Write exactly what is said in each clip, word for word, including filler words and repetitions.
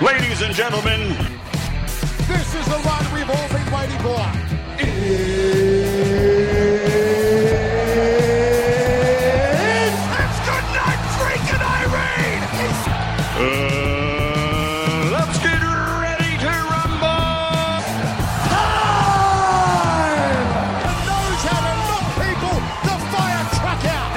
Ladies and gentlemen, this is the one we've all been waiting for. it's good night, Frank and Irene. Uh, let's get ready to rumble. Time! And knows how to knock people the fire truck out.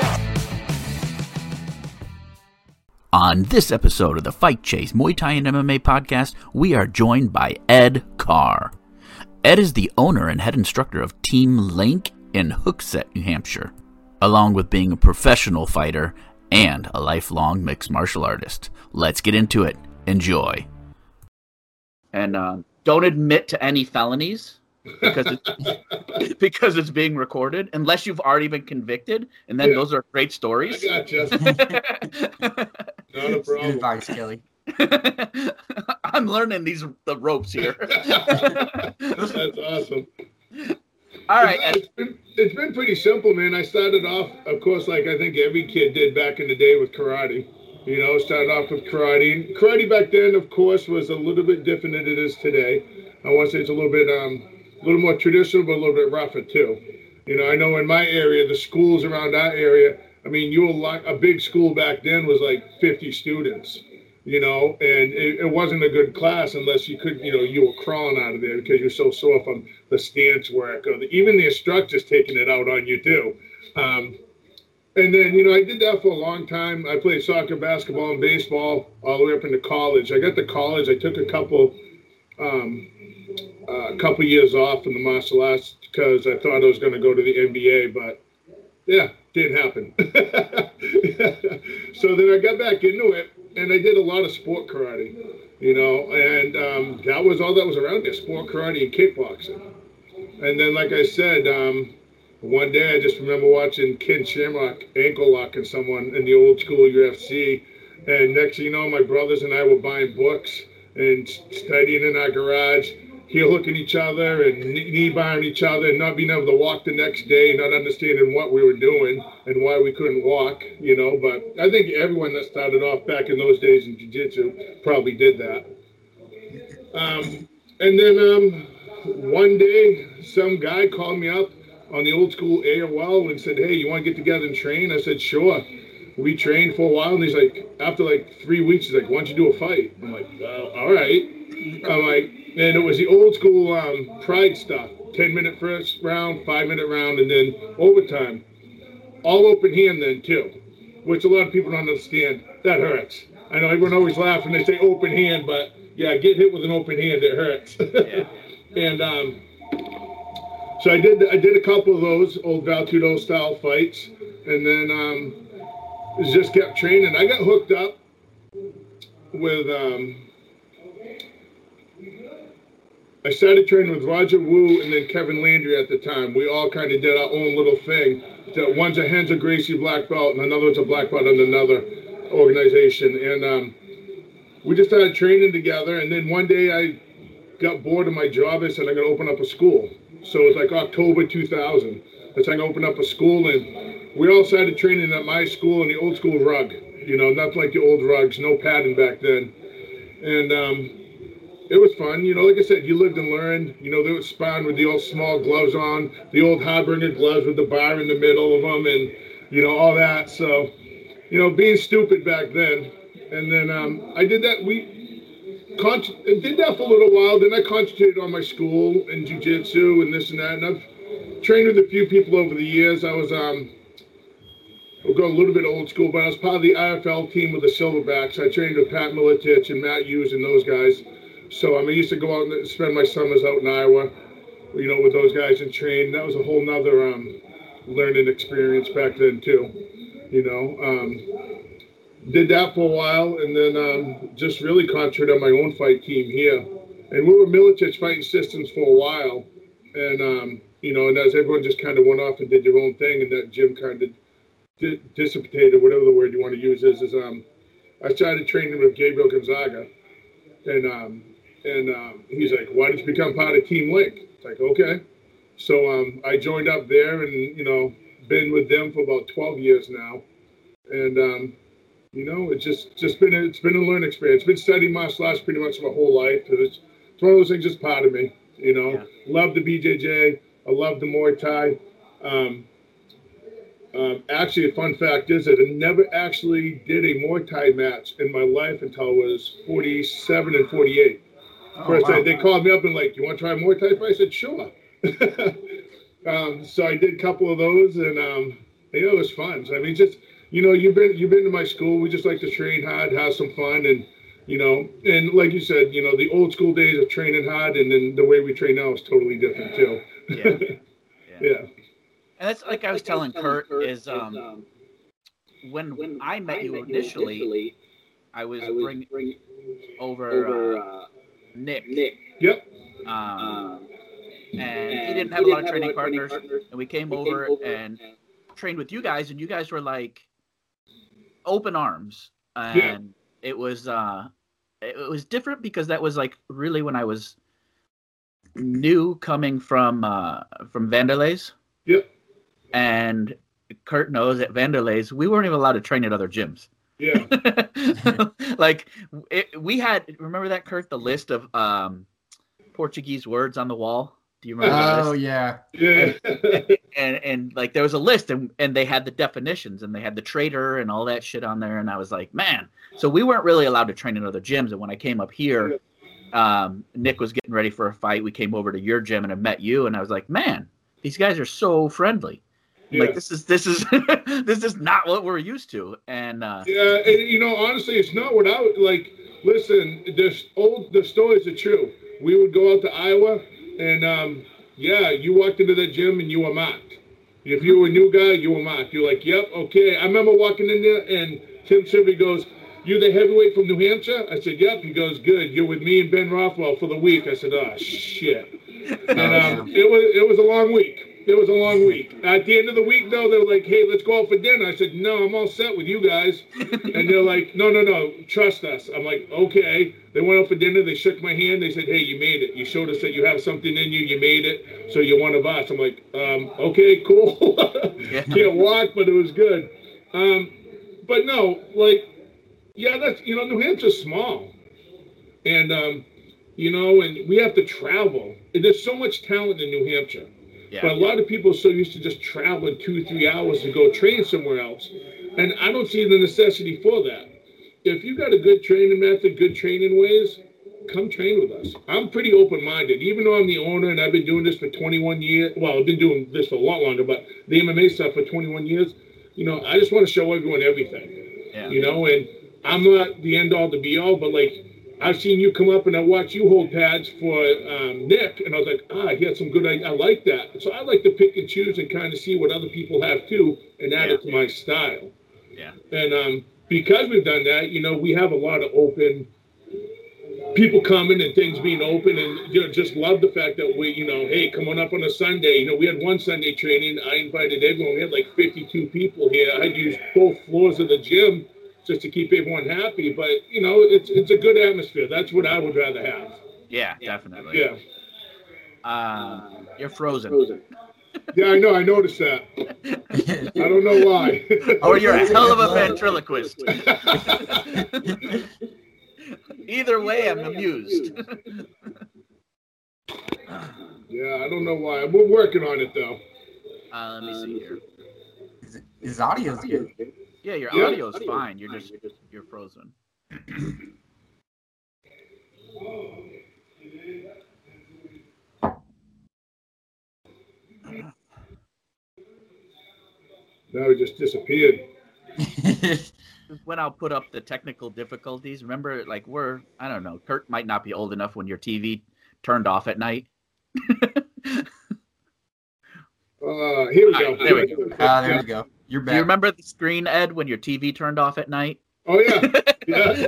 On this episode of the Fight Chase Muay Thai and M M A podcast, we are joined by Ed Carr. Ed is the owner and head instructor of Team Link in Hooksett, New Hampshire, along with being a professional fighter and a lifelong mixed martial artist. Let's get into it. Enjoy. And uh, don't admit to any felonies because it's, because it's being recorded, unless you've already been convicted, and then yeah. Those are great stories. I gotcha. Not a problem. Good advice, Kelly. I'm learning these the ropes here. That's awesome. All right. It's been, it's been pretty simple, man. I started off, of course, like I think every kid did back in the day with karate. You know, started off with karate. Karate back then, of course, was a little bit different than it is today. I want to say it's a little bit, um, a little more traditional, but a little bit rougher too. You know, I know in my area, the schools around our area, I mean, you were like a big school back then was like fifty students. You know, and it, it wasn't a good class unless you could, you know, you were crawling out of there because you're so sore from the stance work, or the, even the instructors taking it out on you too. Um, and then, you know, I did that for a long time. I played soccer, basketball, and baseball all the way up into college. I got to college. I took a couple, um, uh, a couple years off from the martial arts because I thought I was going to go to the N B A, but yeah, didn't happen. So then I got back into it. And I did a lot of sport karate, you know, and um, that was all that was around there, sport karate and kickboxing. And then, like I said, um, one day I just remember watching Ken Shamrock ankle locking someone in the old school U F C. And next thing you know, my brothers and I were buying books and studying in our garage, heel hooking each other and knee barring each other and not being able to walk the next day, not understanding what we were doing and why we couldn't walk, you know. But I think everyone that started off back in those days in jiu-jitsu probably did that. Um, and then um, one day, some guy called me up on the old school A O L and said, hey, you want to get together and train? I said, sure. We trained for a while, and he's like, after like three weeks, he's like, why don't you do a fight? I'm like, uh, all right. I'm like, and it was the old school um, pride stuff. ten minute first round, five minute round, and then overtime. All open hand then too, which a lot of people don't understand. That hurts. I know everyone always laughs when they say open hand, but yeah, get hit with an open hand, it hurts. Yeah. And um, so I did I did a couple of those old Val Tudo style fights, and then um, just kept training. I got hooked up with... Um, I started training with Roger Wu and then Kevin Landry at the time. We all kind of did our own little thing. One's a Renzo Gracie black belt, and another one's a black belt in another organization. And um, we just started training together. And then one day I got bored of my job. I said, I'm going to open up a school. So it was like October two thousand. I said, I'm going to open up a school. And we all started training at my school in the old school rug. You know, not like the old rugs, no padding back then. And... Um, It was fun, you know, like I said, you lived and learned. You know, they would spawn with the old small gloves on, the old Harbinger gloves with the bar in the middle of them and, you know, all that. So, you know, being stupid back then. And then um, I did that, we con- did that for a little while. Then I concentrated on my school and jiu-jitsu and this and that. And I've trained with a few people over the years. I was, um, we'll go a little bit old school, but I was part of the I F L team with the Silverbacks. I trained with Pat Miletich and Matt Hughes and those guys. So, I mean, I used to go out and spend my summers out in Iowa, you know, with those guys and train. That was a whole nother um, learning experience back then, too, you know. Um, did that for a while and then um, just really concentrated on my own fight team here. And we were Miletich Fighting Systems for a while. And, um, you know, and as everyone just kind of went off and did their own thing and that gym kind of di- dissipated, whatever the word you want to use is, is um, I started training with Gabriel Gonzaga. And, um, And um, he's like, why did you become part of Team Link? It's like, okay. So um, I joined up there and, you know, been with them for about twelve years now. And um, You know, it's just just been a, it's been a learning experience. It's been studying martial arts pretty much my whole life. It's, it's one of those things, just part of me. You know, yeah. Love the B J J. I love the Muay Thai. Um, um, actually, a fun fact is that I never actually did a Muay Thai match in my life until I was forty-seven and forty-eight. Oh, First, wow. I, they called me up and like, "You want to try Muay Thai?" I said, "Sure." um, so I did a couple of those, and um, yeah, it was fun. So, I mean, just you know, you've been you've been to my school. We just like to train hard, have some fun, and you know, and like you said, you know, the old school days of training hard, and then the way we train now is totally different too. Yeah. Yeah. Yeah. And that's like I was telling Kurt is um when when I met you initially, I was bringing bring over uh, Nick. Nick. Yep. Um, and he didn't have a lot of training partners, and we came over and trained with you guys, and you guys were like open arms, and yeah. it was uh it was different because that was like really when I was new coming from uh from Vanderlei's. Yep. And Kurt knows at Vanderlei's we weren't even allowed to train at other gyms. Yeah. Like it, we had, remember that, Kurt, the list of um Portuguese words on the wall? Do you remember that? Oh yeah. Yeah. And, and and like there was a list, and, and they had the definitions, and they had the trader and all that shit on there, and I was like, man. So we weren't really allowed to train in other gyms, and when I came up here, um, Nick was getting ready for a fight. We came over to your gym and I met you, and I was like, man, these guys are so friendly. Yeah. Like this is this is this is not what we're used to. And uh, yeah, and you know, honestly, it's not what I would like. Listen, this old the stories are true. We would go out to Iowa, and um, yeah, you walked into that gym and you were mocked. If you were a new guy, you were mocked. You're like, yep, okay. I remember walking in there, and Tim Sibby goes, "You the heavyweight from New Hampshire?" I said, "Yep." He goes, "Good. You're with me and Ben Rothwell for the week." I said, "Oh shit." And um, it was it was a long week. It was a long week. At the end of the week, though, they were like, "Hey, let's go out for dinner." I said, "No, I'm all set with you guys." And they're like, "No, no, no, trust us." I'm like, "Okay." They went out for dinner. They shook my hand. They said, "Hey, you made it. You showed us that you have something in you. You made it. So you're one of us." I'm like, um, "Okay, cool." Can't walk, but it was good. Um, but no, like, yeah, that's, you know, New Hampshire's small. And, um, you know, and we have to travel. And there's so much talent in New Hampshire. Yeah. But a lot of people are so used to just traveling two, three hours to go train somewhere else. And I don't see the necessity for that. If you got a good training method, good training ways, come train with us. I'm pretty open-minded. Even though I'm the owner and I've been doing this for twenty-one years, well, I've been doing this for a lot longer, but the M M A stuff for twenty-one years, you know, I just want to show everyone everything. Yeah. You know, and I'm not the end-all to be-all, but, like, I've seen you come up and I watched you hold pads for um, Nick, and I was like, ah, he had some good, I, I like that. So I like to pick and choose and kind of see what other people have too and add yeah. it to my style. Yeah. And um, because we've done that, you know, we have a lot of open people coming and things being open, and, you know, just love the fact that we, you know, hey, come on up on a Sunday. You know, we had one Sunday training. I invited everyone. We had like fifty-two people here. I'd use both floors of the gym just to keep everyone happy. But, you know, it's it's a good atmosphere. That's what I would rather have. Yeah, definitely. Yeah. Uh, you're frozen. Yeah, I know. I noticed that. I don't know why. Oh, you're a hell of a ventriloquist. Either way, I'm amused. Yeah, I don't know why. We're working on it, though. Uh, let me see here. His audio's good. Yeah, your Yeah. audio's fine. You're just you're frozen. Now he just disappeared. When I'll put up the technical difficulties, remember, like, we're, I don't know, Kurt might not be old enough when your T V turned off at night. Uh, here we go. Right, there we go. Ah, there we go. You're back. Do you remember the screen, Ed, when your T V turned off at night? Oh, yeah. Yeah.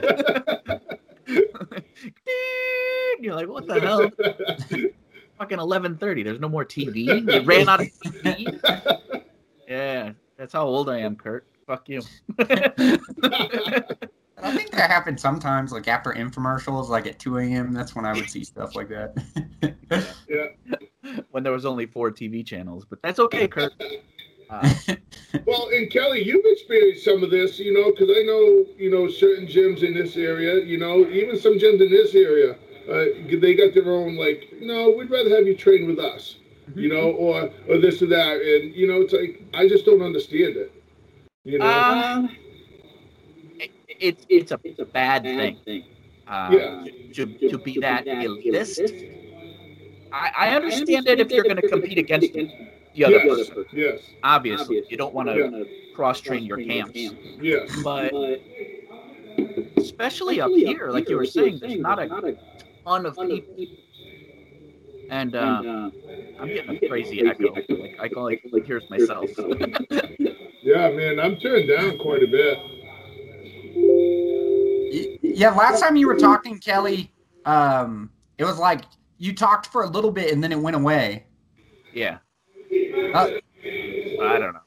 You're like, what the hell? Fucking eleven thirty. There's no more T V. You ran out of T V. Yeah, that's how old I am, Kurt. Fuck you. I think that happens sometimes, like after infomercials, like at two a.m. That's when I would see stuff like that. Yeah. When there was only four T V channels, but that's okay, Kurt. Uh, Well, and Kelly, you've experienced some of this, you know, because I know, you know, certain gyms in this area, you know, even some gyms in this area, uh, they got their own, like, no, we'd rather have you train with us, you know, or or this or that. And, you know, it's like, I just don't understand it, you know? Um, it, it, it's, a, it's a bad thing. Uh, Yeah. to, to be that elitist. I, I understand it if you're going to compete against the other Yes, person. yes, Obviously, you don't want to Yeah. cross-train your camps. yes. But especially up here, like you were saying, there's not a ton of people. And uh, I'm getting a crazy echo. Like, I can like hear myself. Yeah, man, I'm turned down quite a bit. Yeah, last time you were talking, Kelly, um, it was like you talked for a little bit and then it went away. Yeah. Uh, I don't know.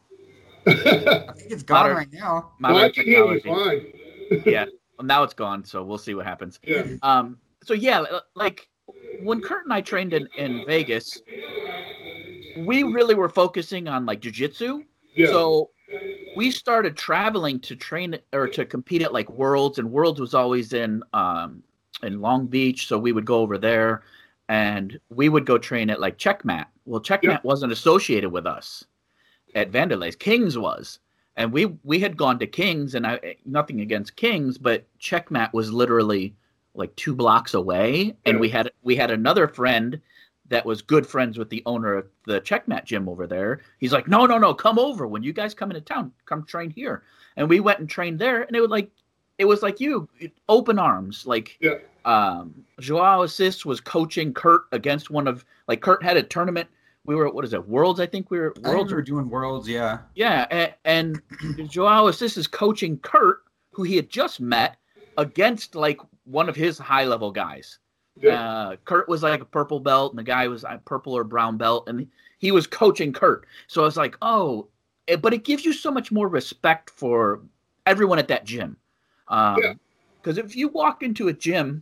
I think it's gone Modern- right now. Well, I Modern can hear you technology. fine. Yeah. Well, now it's gone, so we'll see what happens. Yeah. Um. So yeah, like when Kurt and I trained in, in Vegas, we really were focusing on like jiu-jitsu. Yeah. So we started traveling to train or to compete at like Worlds, and Worlds was always in um in Long Beach, so we would go over there and we would go train at like Checkmat. Well, Checkmat Yeah. wasn't associated with us at Vanderlei. Kings was. And we we had gone to Kings, and I nothing against Kings, but Checkmat was literally like two blocks away, and Yeah. we had we had another friend that was good friends with the owner of the Checkmat gym over there. He's like, no, no, no, come over when you guys come into town, come train here. And we went and trained there, and it was like it was like you, open arms. Like Yeah. um, Joao Assis was coaching Kurt against one of like Kurt had a tournament. We were what is it Worlds? I think we were I Worlds. we were doing Worlds, yeah. Yeah, and, and Joao Assis is coaching Kurt, who he had just met, against like one of his high level guys. Yeah. Uh, Kurt was like a purple belt, and the guy was a purple or brown belt, and he was coaching Kurt. So I was like, oh, it, but it gives you so much more respect for everyone at that gym. Um, Yeah. Because if you walk into a gym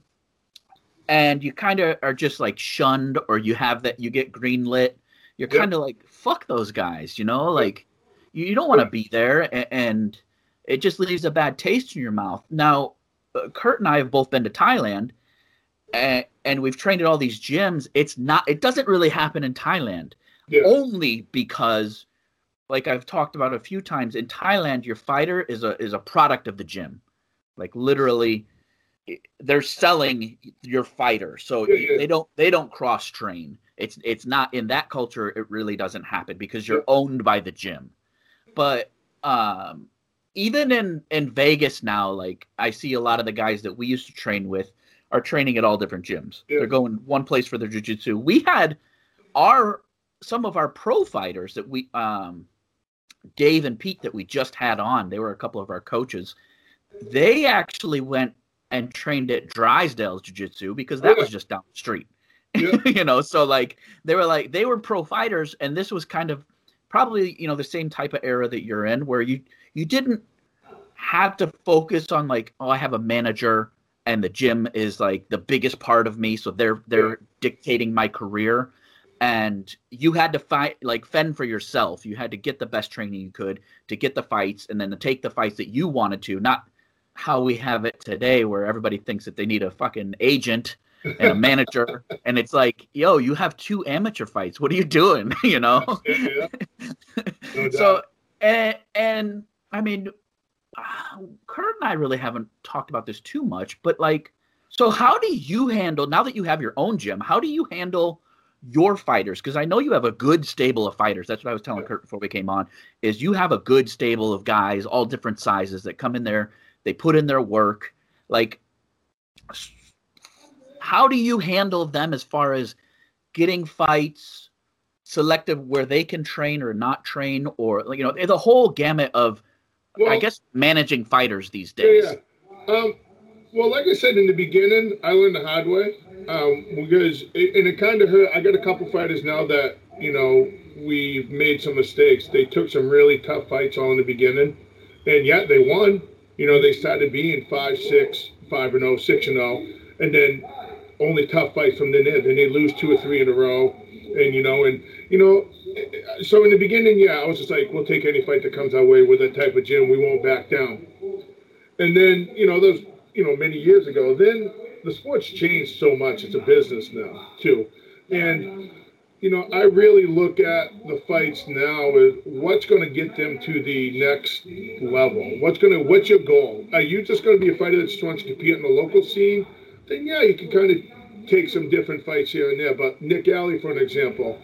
and you kind of are just like shunned, or you have that, you get greenlit, you're Yeah. kind of like, fuck those guys, you know, like you, you don't want to be there, and, and it just leaves a bad taste in your mouth. Now, uh, Kurt and I have both been to Thailand, and, and we've trained at all these gyms. It's not, it doesn't really happen in Thailand, Yeah. only because, like I've talked about a few times, in Thailand, your fighter is a is a product of the gym. Like literally, they're selling your fighter, so Yeah, yeah. they don't they don't cross train. It's it's not in that culture. It really doesn't happen because you're Yeah. owned by the gym. But um, even in in Vegas now, like I see a lot of the guys that we used to train with are training at all different gyms. Yeah. They're going one place for their jiu-jitsu. We had our some of our pro fighters that we um Dave and Pete that we just had on. They were a couple of our coaches. They actually went and trained at Drysdale's Jiu-Jitsu because that Yeah. was just down the street. Yeah. You know, so like they were like they were pro fighters, and this was kind of probably, you know, the same type of era that you're in, where you you didn't have to focus on like, oh, I have a manager and the gym is like the biggest part of me, so they're they're Yeah. dictating my career. And you had to fight, like fend for yourself. You had to get the best training you could to get the fights, and then to take the fights that you wanted to, not how we have it today, where everybody thinks that they need a fucking agent and a manager, and it's like, yo, you have two amateur fights. What are you doing? You know. Yeah, yeah. No So doubt. and and I mean, uh, Kurt and I really haven't talked about this too much, but like, so how do you handle, now that you have your own gym, how do you handle your fighters? Because I know you have a good stable of fighters. That's what I was telling Kurt before we came on, is you have a good stable of guys, all different sizes, that come in there, they put in their work. Like, how do you handle them as far as getting fights, selective where they can train or not train, or, you know, the whole gamut of, Well, I guess, managing fighters these days? Yeah, yeah. Um, well, like I said in the beginning, I learned the hard way, um, because it, and it kind of hurt. I got a couple fighters now that, you know, we made some mistakes. They took some really tough fights all in the beginning, and yet they won. You know, they started being five, six, five and oh, six and oh, and then only tough fights from then in. Then they lose two or three in a row, and you know, and you know, so in the beginning, yeah, I was just like, we'll take any fight that comes our way with that type of gym. We won't back down. And then, you know, those, you know, many years ago, then the sport's changed so much. It's a business now, too. And, you know, I really look at the fights now as what's going to get them to the next level. What's going to, what's your goal? Are you just going to be a fighter that just wants to compete in the local scene? Then, yeah, you can kind of take some different fights here and there. But Nick Alley, for an example,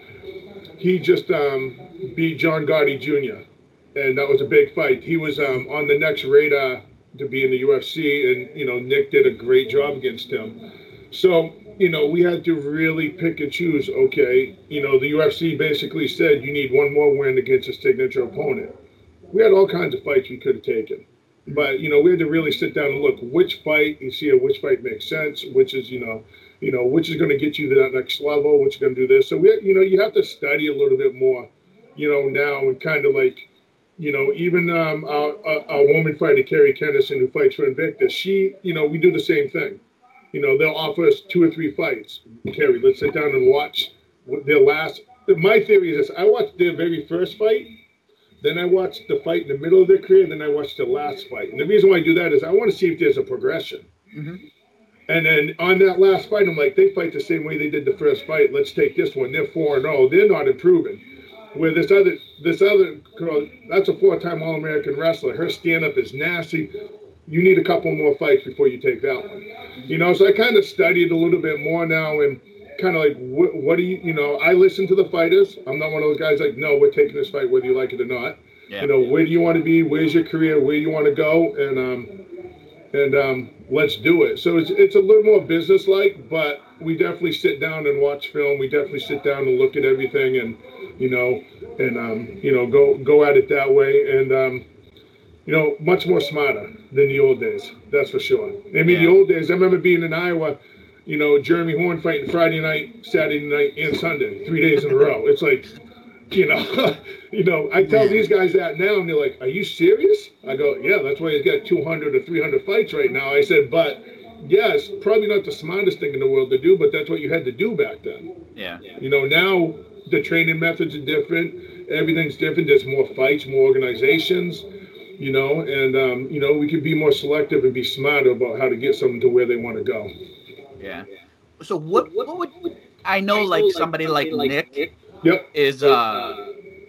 he just um, beat John Gotti Junior And that was a big fight. He was um, on the next radar to be in the U F C, and, you know, Nick did a great job against him. So, you know, we had to really pick and choose, okay, you know, the U F C basically said you need one more win against a signature opponent. We had all kinds of fights we could have taken. But, you know, we had to really sit down and look which fight, you see which fight makes sense, which is, you know, you know, which is going to get you to that next level, which is going to do this. So, we, you know, you have to study a little bit more, you know, now and kind of like, you know, even um, our, our, our woman fighter, Kerry Kennison, who fights for Invictus, she, you know, we do the same thing. You know, they'll offer us two or three fights. Kerry, let's sit down and watch their last. My theory is this. I watched their very first fight, then I watched the fight in the middle of their career, then I watched the last fight. And the reason why I do that is I want to see if there's a progression. Mm-hmm. And then on that last fight, I'm like, they fight the same way they did the first fight. Let's take this one. They're four and oh. They're not improving. Where this other this other girl, that's a four-time All-American wrestler. Her stand-up is nasty. You need a couple more fights before you take that one. You know, so I kind of studied a little bit more now and kind of like, what, what do you, you know, I listen to the fighters. I'm not one of those guys like, no, we're taking this fight whether you like it or not. Yeah. You know, where do you want to be? Where's your career? Where do you want to go? And um, and um, let's do it. So it's it's a little more business-like, but we definitely sit down and watch film. We definitely sit down and look at everything and, you know, and, um, you know, go go at it that way. And, um, you know, much more smarter than the old days. That's for sure. I mean, yeah. The old days, I remember being in Iowa, you know, Jeremy Horn fighting Friday night, Saturday night, and Sunday, three days in a row. It's like, you know, you know, I tell these guys that now, and they're like, are you serious? I go, yeah, that's why he's got two hundred or three hundred fights right now. I said, but, yes, probably not the smartest thing in the world to do, but that's what you had to do back then. Yeah. You know, now the training methods are different. Everything's different. There's more fights, more organizations, you know, and, um, you know, we can be more selective and be smarter about how to get someone to where they want to go. Yeah. So what, what would, I know, like, somebody like Nick yep. is, uh,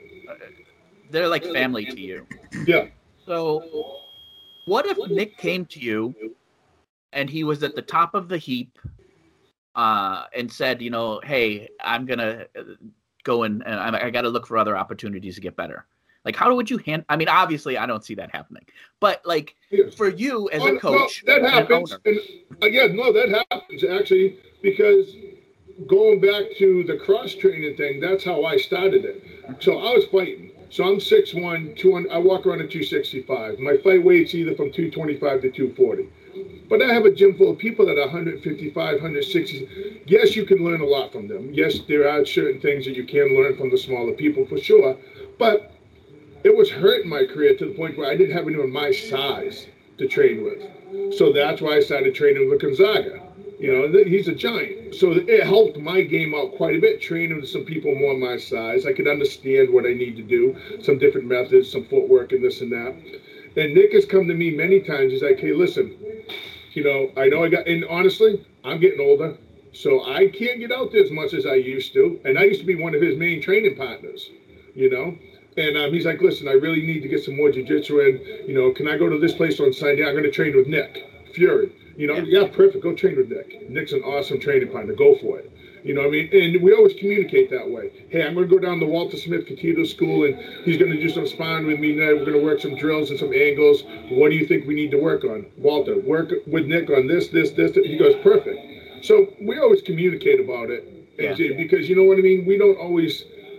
they're like family to you. Yeah. So what if Nick came to you and he was at the top of the heap uh, and said, you know, hey, I'm going to go in and I, I got to look for other opportunities to get better. Like, how would you hand? I mean, obviously, I don't see that happening. But, like, yes. for you as oh, a coach. No, that happens. And, again, no, that happens, actually, because going back to the cross-training thing, that's how I started it. So I was fighting. So I'm six one, two hundred, I walk around at two sixty-five. My fight weight's either from two twenty-five to two forty. But I have a gym full of people that are one fifty-five, one sixty. Yes, you can learn a lot from them. Yes, there are certain things that you can learn from the smaller people for sure. But it was hurting my career to the point where I didn't have anyone my size to train with. So that's why I started training with Gonzaga. You know, he's a giant. So it helped my game out quite a bit, training with some people more my size. I could understand what I need to do, some different methods, some footwork and this and that. And Nick has come to me many times. He's like, hey, listen, you know, I know I got, and honestly, I'm getting older, so I can't get out there as much as I used to. And I used to be one of his main training partners, you know. And um, he's like, listen, I really need to get some more jiu-jitsu in. You know, can I go to this place on Sunday? I'm going to train with Nick Fury. You know, yeah, perfect. Go train with Nick. Nick's an awesome training partner. Go for it. You know what I mean? And we always communicate that way. Hey, I'm going to go down to Walter Smith Catito School, and he's going to do some sparring with me now. We're going to work some drills and some angles. What do you think we need to work on? Walter, work with Nick on this, this, this. this. He goes, perfect. So we always communicate about it. And yeah. Because, you know what I mean? We don't always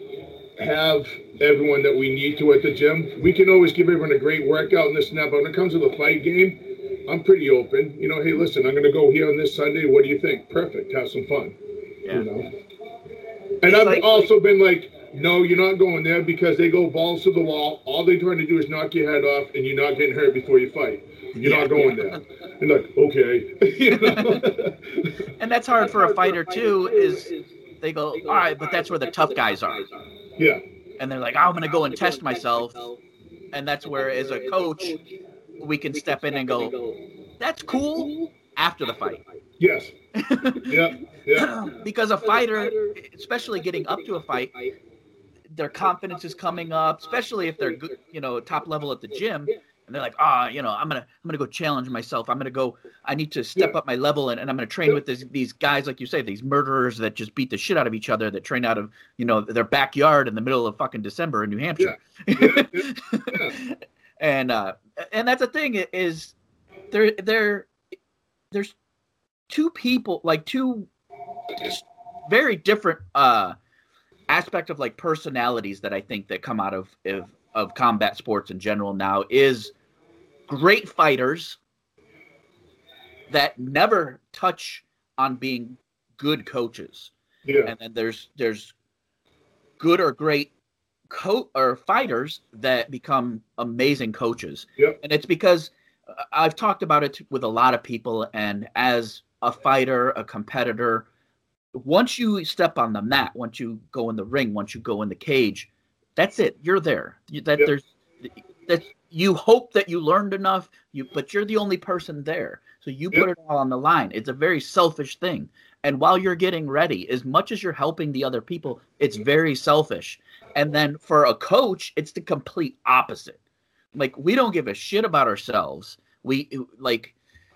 have everyone that we need to at the gym. We can always give everyone a great workout and this and that, but when it comes to the fight game, I'm pretty open. You know, hey, listen, I'm going to go here on this Sunday. What do you think? Perfect. Have some fun. Yeah. You know? And it's I've like, also been like, no, you're not going there because they go balls to the wall. All they're trying to do is knock your head off and you're not getting hurt before you fight. You're yeah, not going yeah. there. And like, okay. You know? And that's hard for a fighter, too, is they go, all right, but that's where the tough guys are. Yeah. and they're like, oh, I'm going to go and test myself. And that's where, as a coach, we can step in and go, that's cool after the fight. Yes. Yeah. Yeah. Because a fighter, especially getting up to a fight, their confidence is coming up, especially if they're good, you know, top level at the gym. And they're like, ah, oh, you know, I'm going to, I'm going to go challenge myself. I'm going to go, I need to step yeah. up my level and, and I'm going to train yeah. with this, these guys, like you say, these murderers that just beat the shit out of each other, that train out of, you know, their backyard in the middle of fucking December in New Hampshire. Yeah. Yeah. Yeah. Yeah. and, uh, and that's the thing is there, there, there's two people, like two very different, uh, aspect of like personalities that I think that come out of, of, of combat sports in general now is great fighters that never touch on being good coaches. Yeah. And then there's there's good or great co- or fighters that become amazing coaches. Yep. And it's because I've talked about it with a lot of people, and as a fighter, a competitor, once you step on the mat, once you go in the ring, once you go in the cage, that's it. You're there. That yep. there's that you hope that you learned enough. You, but you're the only person there, so you yep. put it all on the line. It's a very selfish thing. And while you're getting ready, as much as you're helping the other people, it's very selfish. And then for a coach, it's the complete opposite. Like, we don't give a shit about ourselves. We like,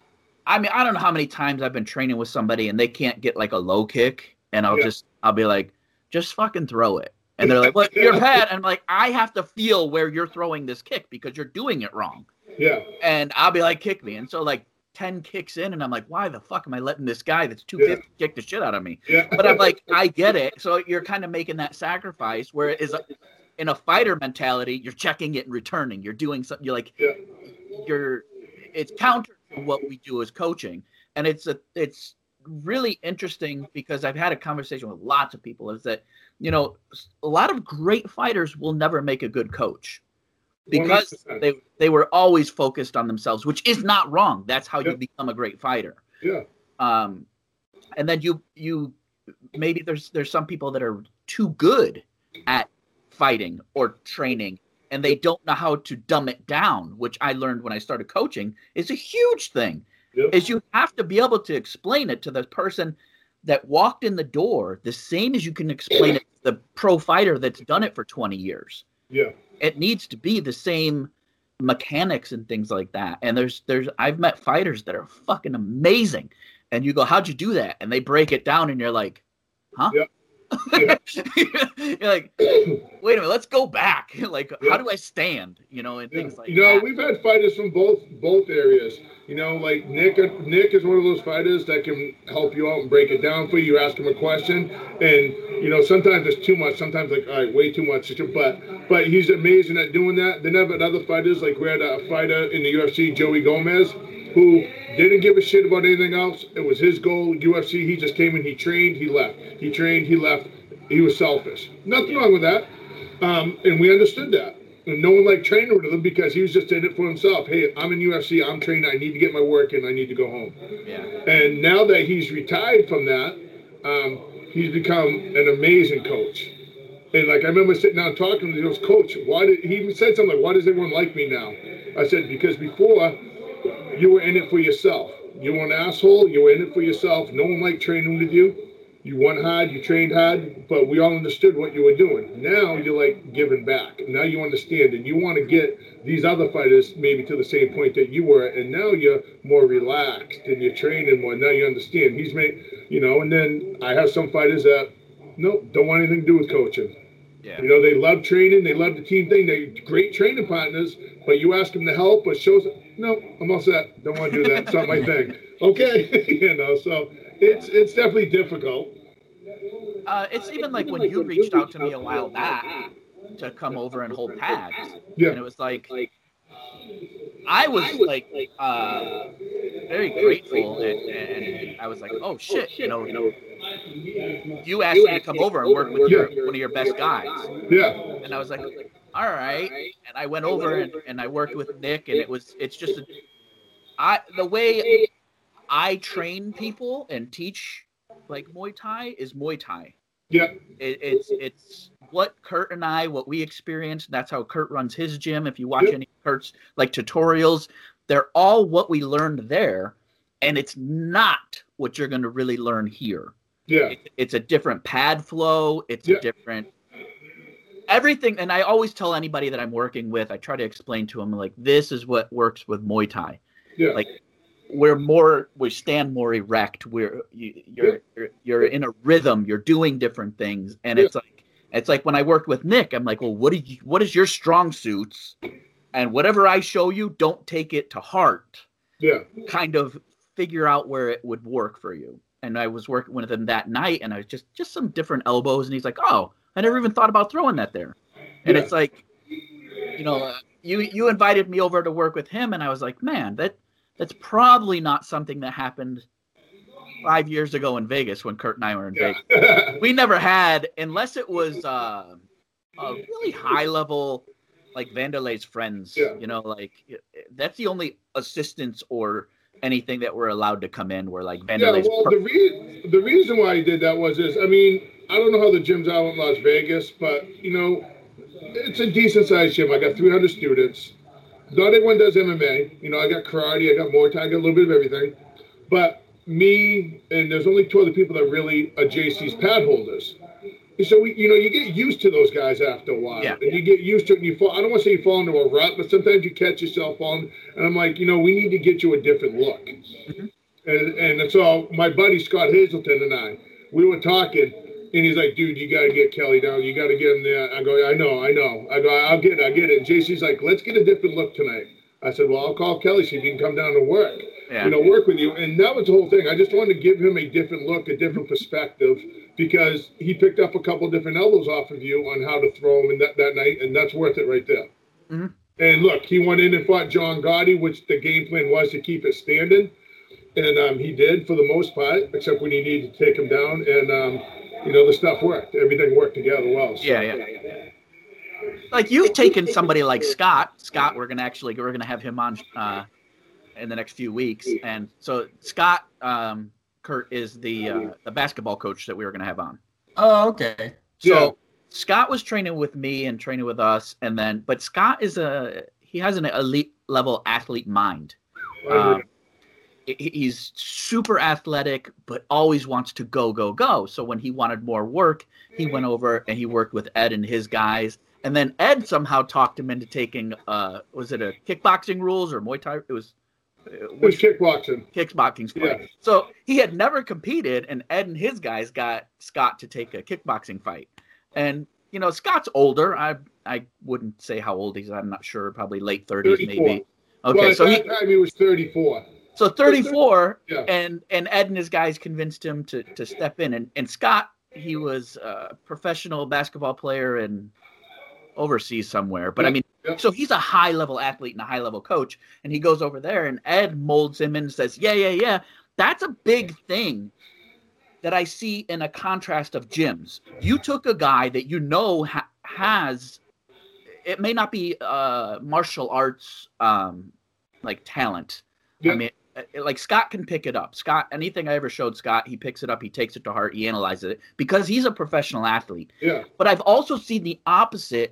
I mean, I don't know how many times I've been training with somebody and they can't get like a low kick, and I'll yep. just I'll be like, just fucking throw it. And they're like, well, you're bad. And I'm like, I have to feel where you're throwing this kick because you're doing it wrong. Yeah. And I'll be like, kick me. And so like ten kicks in, and I'm like, why the fuck am I letting this guy that's two fifty yeah. kick the shit out of me? Yeah. But I'm like, I get it. So you're kind of making that sacrifice where it is a, in a fighter mentality, you're checking it and returning. You're doing something. You're like, yeah. you're, it's counter to what we do as coaching. And it's a, it's really interesting because I've had a conversation with lots of people is that, you know, a lot of great fighters will never make a good coach because one hundred percent they they were always focused on themselves, which is not wrong. That's how yeah. you become a great fighter. Yeah. Um, and then you you maybe there's there's some people that are too good at fighting or training, and they don't know how to dumb it down, which I learned when I started coaching is a huge thing. Yep. Is you have to be able to explain it to the person that walked in the door the same as you can explain it to the pro fighter that's done it for twenty years. Yeah. It needs to be the same mechanics and things like that. And there's there's I've met fighters that are fucking amazing. And you go, how'd you do that? And they break it down and you're like, huh? Yeah. Yeah. You're like, wait a minute, let's go back. Like, yeah. how do I stand? You know, and yeah. things like you know, that. We've had fighters from both both areas. You know, like Nick Nick is one of those fighters that can help you out and break it down for you. You ask him a question, and you know, sometimes it's too much. Sometimes like, all right, way too much. But but he's amazing at doing that. Then I've had other fighters, like we had a fighter in the U F C, Joey Gomez, who didn't give a shit about anything else. It was his goal, U F C. He just came in, he trained, he left. He trained, he left. He was selfish. Nothing wrong with that. Um, and we understood that. And no one liked training with him because he was just in it for himself. Hey, I'm in U F C, I'm trained, I need to get my work in, I need to go home. Yeah. And now that he's retired from that, um, he's become an amazing coach. And like, I remember sitting down talking to him, he goes, Coach, why did, he even said something like, why does everyone like me now? I said, because before, you were in it for yourself. You were an asshole, you were in it for yourself. No one liked training with you. You won hard, you trained hard, but we all understood what you were doing. Now you're like giving back. Now you understand, and you want to get these other fighters maybe to the same point that you were, and now you're more relaxed and you're training more. Now you understand. He's made, you know, and then I have some fighters that, no, don't want anything to do with coaching. Yeah. You know, they love training, they love the team thing, they're great training partners, but you ask them to help or show them, no, I'm all set. Don't want to do that. It's not my thing. Okay. You know, so it's it's definitely difficult. Uh, it's even like when you reached out to me a while back to come over and hold pads. Yeah. And it was like, I was like uh, very grateful, and, and I was like, oh shit, you know, you asked me to come over and work with your, one of your best guys. Yeah. And I was like, all right. And I went over and, and I worked with Nick, and it was, it's just, a, I the way I train people and teach like Muay Thai is Muay Thai. Yeah. It, it's it's what Kurt and I, what we experienced, that's how Kurt runs his gym. If you watch Yep. any of Kurt's like tutorials, they're all what we learned there. And it's not what you're going to really learn here. Yeah. It, it's a different pad flow. It's Yeah. a different everything. And I always tell anybody that I'm working with, I try to explain to them, like, this is what works with Muay Thai. Yeah. Like, we're more, we stand more erect. We're, you, you're, Yeah. you're, you're in a rhythm. You're doing different things. And Yeah. it's like, it's like when I worked with Nick, I'm like, well, what do you, what is your strong suits? And whatever I show you, don't take it to heart. Yeah. Kind of figure out where it would work for you. And I was working with him that night, and I was just, just some different elbows. And he's like, oh, I never even thought about throwing that there. And Yeah. it's like, you know, uh, you, you invited me over to work with him. And I was like, man, that, that's probably not something that happened five years ago in Vegas when Kurt and I were in Yeah. Vegas. We never had, unless it was uh, a really high level, like Vanderlei's friends, Yeah. you know, like that's the only assistants or anything that were allowed to come in were like Yeah, Vanderlei's. well, the, re- the reason why I did that was is, I mean, I don't know how the gym's out in Las Vegas, but, you know, it's a decent-sized gym. I got three hundred students. Not everyone does M M A. You know, I got karate, I got Muay Thai, I got a little bit of everything. But me, and there's only two other people that really are J C's pad holders. And so, we, you know, you get used to those guys after a while. Yeah. And you get used to it, and you fall, I don't want to say you fall into a rut, but sometimes you catch yourself on, and I'm like, you know, we need to get you a different look. Mm-hmm. And, and so my buddy Scott Hazelton and I, we were talking, and he's like, dude, you got to get Kelly down. You got to get him there. I go, I know, I know. I go, I'll get it, I get it. And J C's like, let's get a different look tonight. I said, well, I'll call Kelly, see if he can come down and work. Yeah. You know, work with you. And that was the whole thing. I just wanted to give him a different look, a different perspective, because he picked up a couple different elbows off of you on how to throw them in that, that night, and that's worth it right there. Mm-hmm. And look, he went in and fought John Gotti, which the game plan was to keep it standing. And um, he did for the most part, except when he needed to take him down. And, um, you know, the stuff worked. Everything worked together well. So. Yeah, yeah. Like you've taken somebody like Scott. Scott, we're gonna actually we're gonna have him on uh, in the next few weeks. And so Scott, um, Kurt is the uh, the basketball coach that we were gonna have on. Oh, okay. So Yeah. Scott was training with me and training with us, and then but Scott is a he has an elite level athlete mind. Um, he- he's super athletic, but always wants to go, go, go. So when he wanted more work, he went over and he worked with Ed and his guys. And then Ed somehow talked him into taking, uh, was it a kickboxing rules or Muay Thai? It was, It was kickboxing. kickboxing fight. Yeah. So he had never competed, and Ed and his guys got Scott to take a kickboxing fight. And, you know, Scott's older. I I wouldn't say how old he's. I'm not sure. Probably late thirties, thirty-four. maybe. Okay, Well, at so he, that time, he was thirty-four. so thirty-four, Yeah. and and Ed and his guys convinced him to to step in. And and Scott, he was a professional basketball player and overseas somewhere. But I Yeah, mean, yeah. so he's a high level athlete and a high level coach. And he goes over there, and Ed molds him and says, "Yeah, yeah, yeah." That's a big thing that I see in a contrast of gyms. You took a guy that you know ha- has. It may not be uh, martial arts um, like talent. Yeah. I mean, uh, like Scott can pick it up. Scott, anything I ever showed Scott, he picks it up, he takes it to heart, he analyzes it because he's a professional athlete. Yeah. But I've also seen the opposite.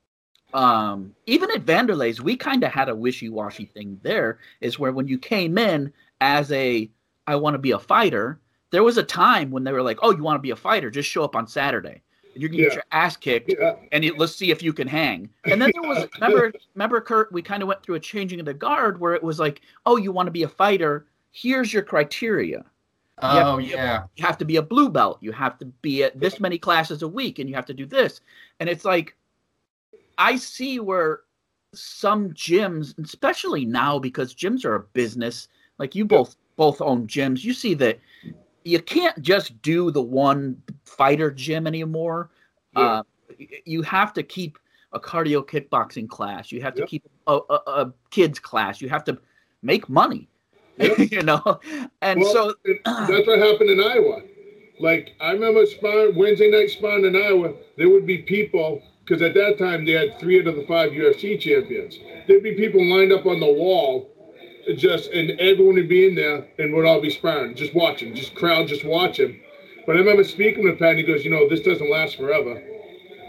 Um, even at Vanderlei's, we kind of had a wishy-washy thing there, is where when you came in as a, I want to be a fighter, there was a time when they were like, oh, you want to be a fighter, just show up on Saturday. You're going to Yeah. get your ass kicked, Yeah. and it, let's see if you can hang. And then there was, remember, remember, Kurt, we kind of went through a changing of the guard where it was like, oh, you want to be a fighter, here's your criteria. Oh, Yeah. yeah. You have to be a blue belt. You have to be at this many classes a week, and you have to do this. And it's like, I see where some gyms, especially now because gyms are a business, like you both both own gyms, you see that you can't just do the one fighter gym anymore. Yeah. Uh, you have to keep a cardio kickboxing class. You have to Yep. keep a, a, a kids class. You have to make money, Yep. you know? And Well, so it- that's what happened in Iowa. Like, I remember sparring, Wednesday night sparring in Iowa, there would be people, because at that time they had three out of the five U F C champions. There'd be people lined up on the wall, just, and everyone would be in there and would all be sparring, just watching, just crowd just watching. But I remember speaking with Pat, and he goes, you know, this doesn't last forever.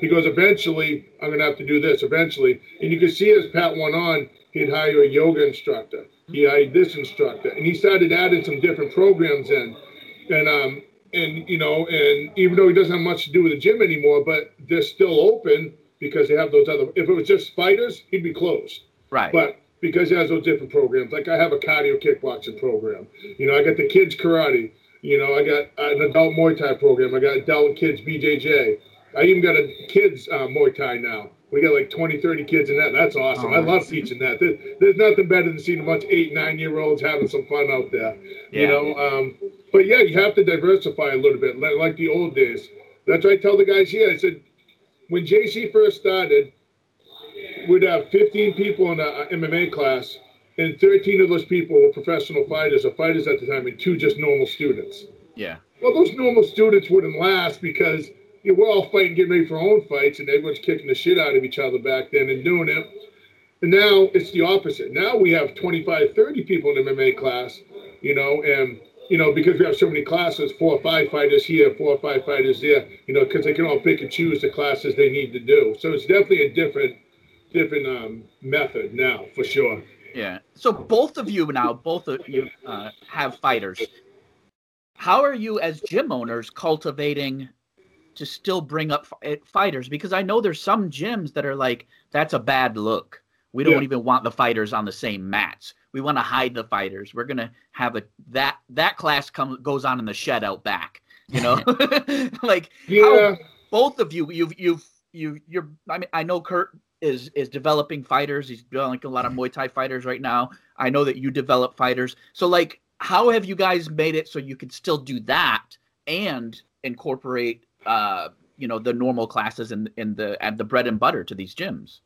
He goes, eventually, I'm going to have to do this, eventually. And you can see as Pat went on, he'd hire a yoga instructor. He hired this instructor. And he started adding some different programs in. And, um, and you know, and even though he doesn't have much to do with the gym anymore, but they're still open because they have those other, if it was just fighters, he'd be closed. Right. But because he has those different programs, like I have a cardio kickboxing program. You know, I got the kids karate. You know, I got an adult Muay Thai program. I got adult and kids B J J. I even got a kids uh, Muay Thai now. We got like twenty, thirty kids in that. That's awesome. Oh, I love teaching that. There, there's nothing better than seeing a bunch of eight, nine-year-olds having some fun out there. Yeah. You know, um, but yeah, you have to diversify a little bit, like, like the old days. That's what I tell the guys here. I said, when J C first started, we'd have fifteen people in an M M A class, and thirteen of those people were professional fighters or fighters at the time, and two just normal students. Yeah. Well, those normal students wouldn't last because you know, we're all fighting, getting ready for our own fights, and everyone's kicking the shit out of each other back then and doing it. And now it's the opposite. Now we have twenty-five, thirty people in the M M A class, you know, and, you know, because we have so many classes, four or five fighters here, four or five fighters there, you know, because they can all pick and choose the classes they need to do. So it's definitely a different, different um, method now, for sure. Yeah. So both of you now, both of you uh, have fighters. How are you as gym owners cultivating to still bring up fighters? Because I know there's some gyms that are like, that's a bad look. We don't yeah. even want the fighters on the same mats. We want to hide the fighters. We're going to have a, that, that class comes, goes on in the shed out back, you know, like yeah. how both of you, you've, you've, you, you're, I mean, I know Kurt is, is developing fighters. He's developing a lot of Muay Thai fighters right now. I know that you develop fighters. So like, how have you guys made it so you could still do that and incorporate uh, you know, the normal classes and in, in the and the bread and butter to these gyms?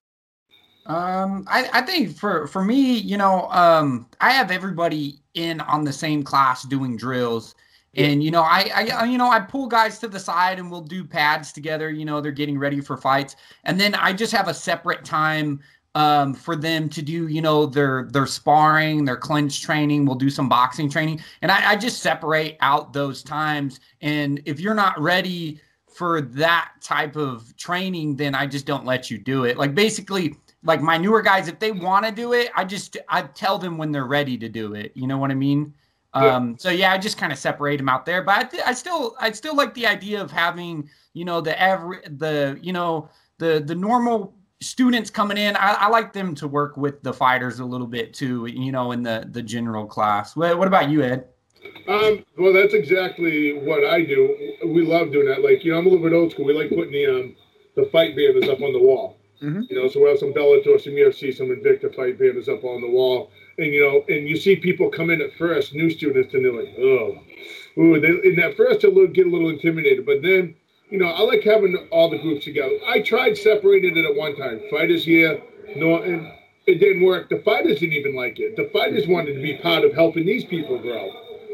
Um, I, I think for, for me, you know, um, I have everybody in on the same class doing drills. And, you know, I, I, you know, I pull guys to the side and we'll do pads together. You know, they're getting ready for fights. And then I just have a separate time um, for them to do, you know, their, their sparring, their clinch training. We'll do some boxing training. And I, I just separate out those times. And if you're not ready for that type of training, then I just don't let you do it. Like basically, like my newer guys, if they want to do it, I just, I tell them when they're ready to do it. You know what I mean? Yeah. Um, so yeah, I just kind of separate them out there, but I, th- I still, I still like the idea of having, you know, the every, the, you know, the, the normal students coming in. I, I like them to work with the fighters a little bit too, you know, in the, the general class. What, what about you, Ed? Um, well, that's exactly what I do. We love doing that. Like, you know, I'm a little bit old school. We like putting the, um, the fight banners up on the wall. Mm-hmm. You know, so we have some Bellator, some U F C, some Invicta fight banners up on the wall. And, you know, and you see people come in at first, new students, and they're like, oh. Ooh, they, and at first they'll get a little intimidated. But then, you know, I like having all the groups together. I tried separating it at one time. Fighters here, no, and it didn't work. The fighters didn't even like it. The fighters wanted to be part of helping these people grow.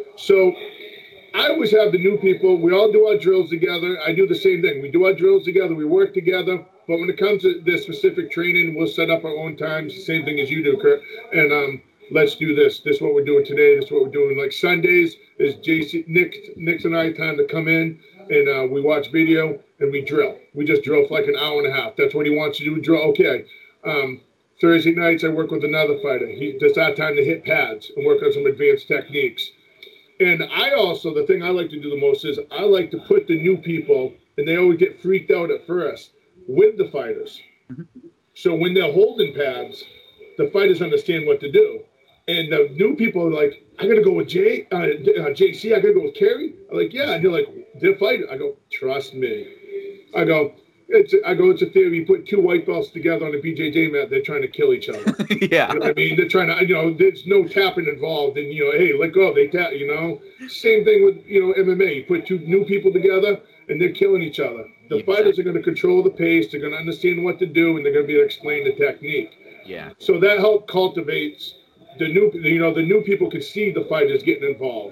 So I always have the new people. We all do our drills together. I do the same thing. We do our drills together. We work together. But when it comes to this specific training, we'll set up our own times, the same thing as you do, Kurt. And um, let's do this. This is what we're doing today. This is what we're doing. Like Sundays is J C, Nick, Nick's and I time to come in and uh, we watch video and we drill. We just drill for like an hour and a half. That's what he wants to do. Drill. Okay. Um, Thursday nights I work with another fighter. He just our time to hit pads and work on some advanced techniques. And I also, the thing I like to do the most is I like to put the new people, and they always get freaked out at first, with the fighters. Mm-hmm. So when they're holding pads, the fighters understand what to do. And the new people are like, I got to go with Jay, uh, uh, J C, I got to go with Kerry. I'm like, yeah. And they're like, they're fighting. I go, trust me. I go, it's I go, it's a theory. You put two white belts together on a B J J mat, they're trying to kill each other. Yeah. You know what I mean? They're trying to, you know, there's no tapping involved. And, you know, hey, let go. They tap, you know. Same thing with, you know, M M A. You put two new people together, and they're killing each other. The Exactly. fighters are going to control the pace. They're going to understand what to do, and they're going to be able to explain the technique. Yeah. So that help cultivates the new, you know, the new people can see the fighters getting involved.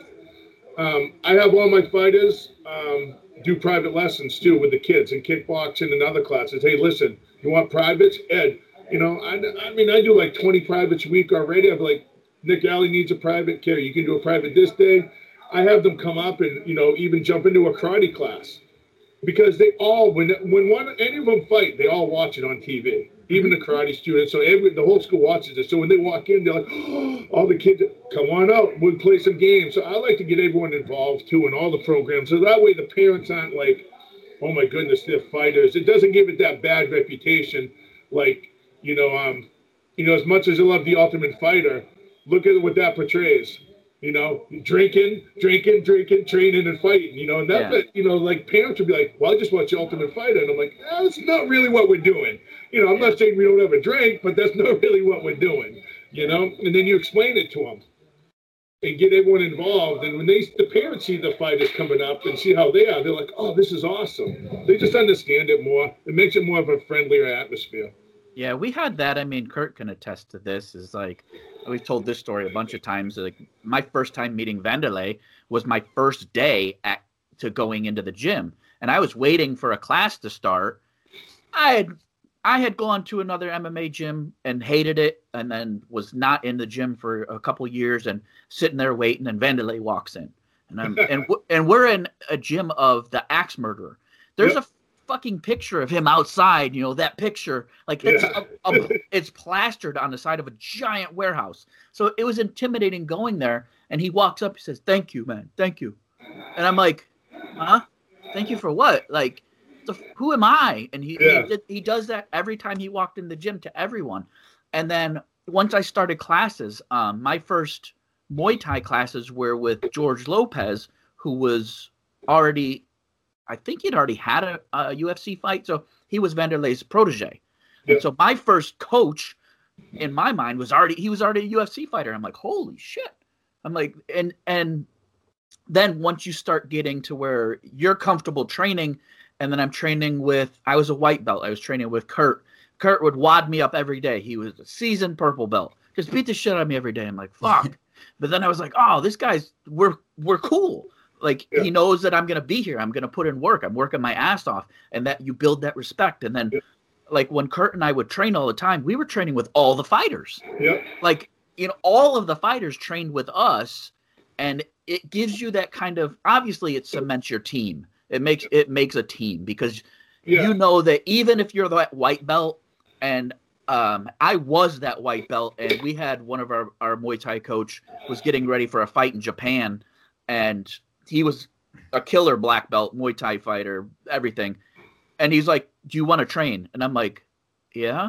Um, I have all my fighters um, do private lessons too with the kids in kickboxing and other classes. Hey, listen, you want privates? Ed, you know, I, I mean, I do like twenty privates a week already. I'm like, Nick Alley needs a private. Kerry, you can do a private this day. I have them come up and, you know, even jump into a karate class. because they all, when when one any of them fight, they all watch it on T V. Even the karate students, so every the whole school watches it. So when they walk in, they're like, oh, all the kids, come on out, we'll play some games. So I like to get everyone involved too in all the programs. So that way the parents aren't like, oh my goodness, they're fighters. It doesn't give it that bad reputation. Like, you know, um, you know, as much as I love The Ultimate Fighter, look at what that portrays. You know, drinking, drinking, drinking, training, and fighting. You know, and that, Yeah. you know, like parents would be like, well, I just watch Ultimate Fighter. And I'm like, eh, that's not really what we're doing. You know, I'm not saying we don't ever drink, but that's not really what we're doing. You know, and then you explain it to them and get everyone involved. And when they, the parents see the fighters coming up and see how they are, they're like, oh, this is awesome. They just understand it more. It makes it more of a friendlier atmosphere. Yeah, we had that. I mean, Kurt can attest to this. Is like, we've told this story a bunch of times. Like, my first time meeting Vanderlei was my first day at to going into the gym, and I was waiting for a class to start. I had I had gone to another M M A gym and hated it, and then was not in the gym for a couple years and sitting there waiting. And Vanderlei walks in, and I'm and and we're in a gym of the Axe Murderer. There's yep. a fucking picture of him outside, you know, that picture, like it's yeah. a, a, it's plastered on the side of a giant warehouse. So it was intimidating going there. And he walks up, he says, "Thank you, man, thank you." And I'm like, huh? Thank you for what? Like, the, who am I? And he yeah. he, did, he does that every time he walked in the gym to everyone. And then once I started classes, um, my first Muay Thai classes were with George Lopez, who was already, I think he'd already had a, a U F C fight, so he was Vanderlei's protege. Yeah. And so my first coach, in my mind, was already he was already a U F C fighter. I'm like, holy shit! I'm like, and and then once you start getting to where you're comfortable training, and then I'm training with, I was a white belt. I was training with Kurt. Kurt would wad me up every day. He was a seasoned purple belt. Just beat the shit out of me every day. I'm like, fuck. But then I was like, oh, this guy's we're we're cool. Like, yeah. he knows that I'm going to be here. I'm going to put in work. I'm working my ass off. And that you build that respect. And then, yeah. like, when Kurt and I would train all the time, we were training with all the fighters. Yeah. Like, you know, all of the fighters trained with us. And it gives you that kind of, obviously, it cements your team. It makes it makes a team. Because yeah. you know that even if you're that white belt, and um, I was that white belt, and we had one of our, our Muay Thai coach was getting ready for a fight in Japan. And he was a killer black belt, Muay Thai fighter, everything. And he's like, do you want to train? And I'm like, yeah.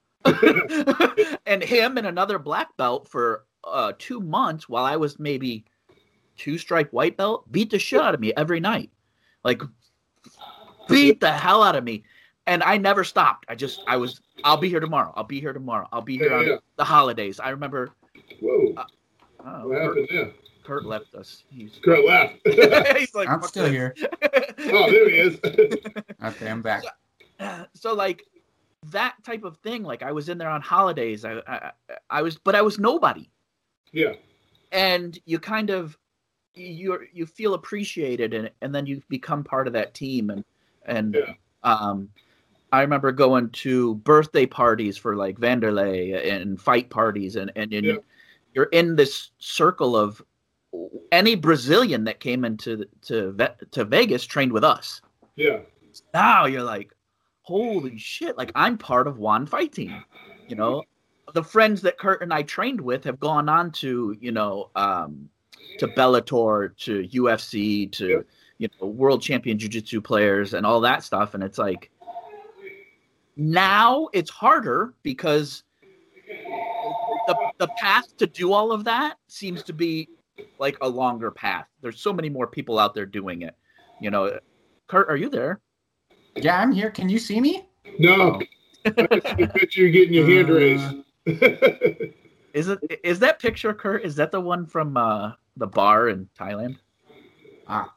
And him and another black belt for uh, two months while I was maybe two stripe white belt beat the shit out of me every night. Like, beat the hell out of me. And I never stopped. I just, I was, I'll be here tomorrow. I'll be here tomorrow. I'll be here yeah, on yeah. the holidays. I remember. Whoa. Uh, oh, what happened there? Kurt left us. He's Kurt left. He's like, I'm still this. here. Oh, there he is. Okay, I'm back. So, so, like, that type of thing, like, I was in there on holidays. I, I, I was, but I was nobody. Yeah. And you kind of, you you feel appreciated, and and then you become part of that team. And and yeah. um, I remember going to birthday parties for like Vanderlei and fight parties, and and, and yeah. you're in this circle of any Brazilian that came into to to Vegas trained with us. Yeah. Now you're like, holy shit! Like, I'm part of one fight team. You know, the friends that Kurt and I trained with have gone on to, you know, um, to Bellator, to U F C, to yeah. you know, world champion jiu-jitsu players and all that stuff. And it's like, now it's harder because the the path to do all of that seems to be like a longer path. There's so many more people out there doing it. You know, Kurt, are you there? Yeah, I'm here. Can you see me? No. I see the picture you getting your hand raised. Is it is that picture, Kurt? Is that the one from uh, the bar in Thailand? Ah.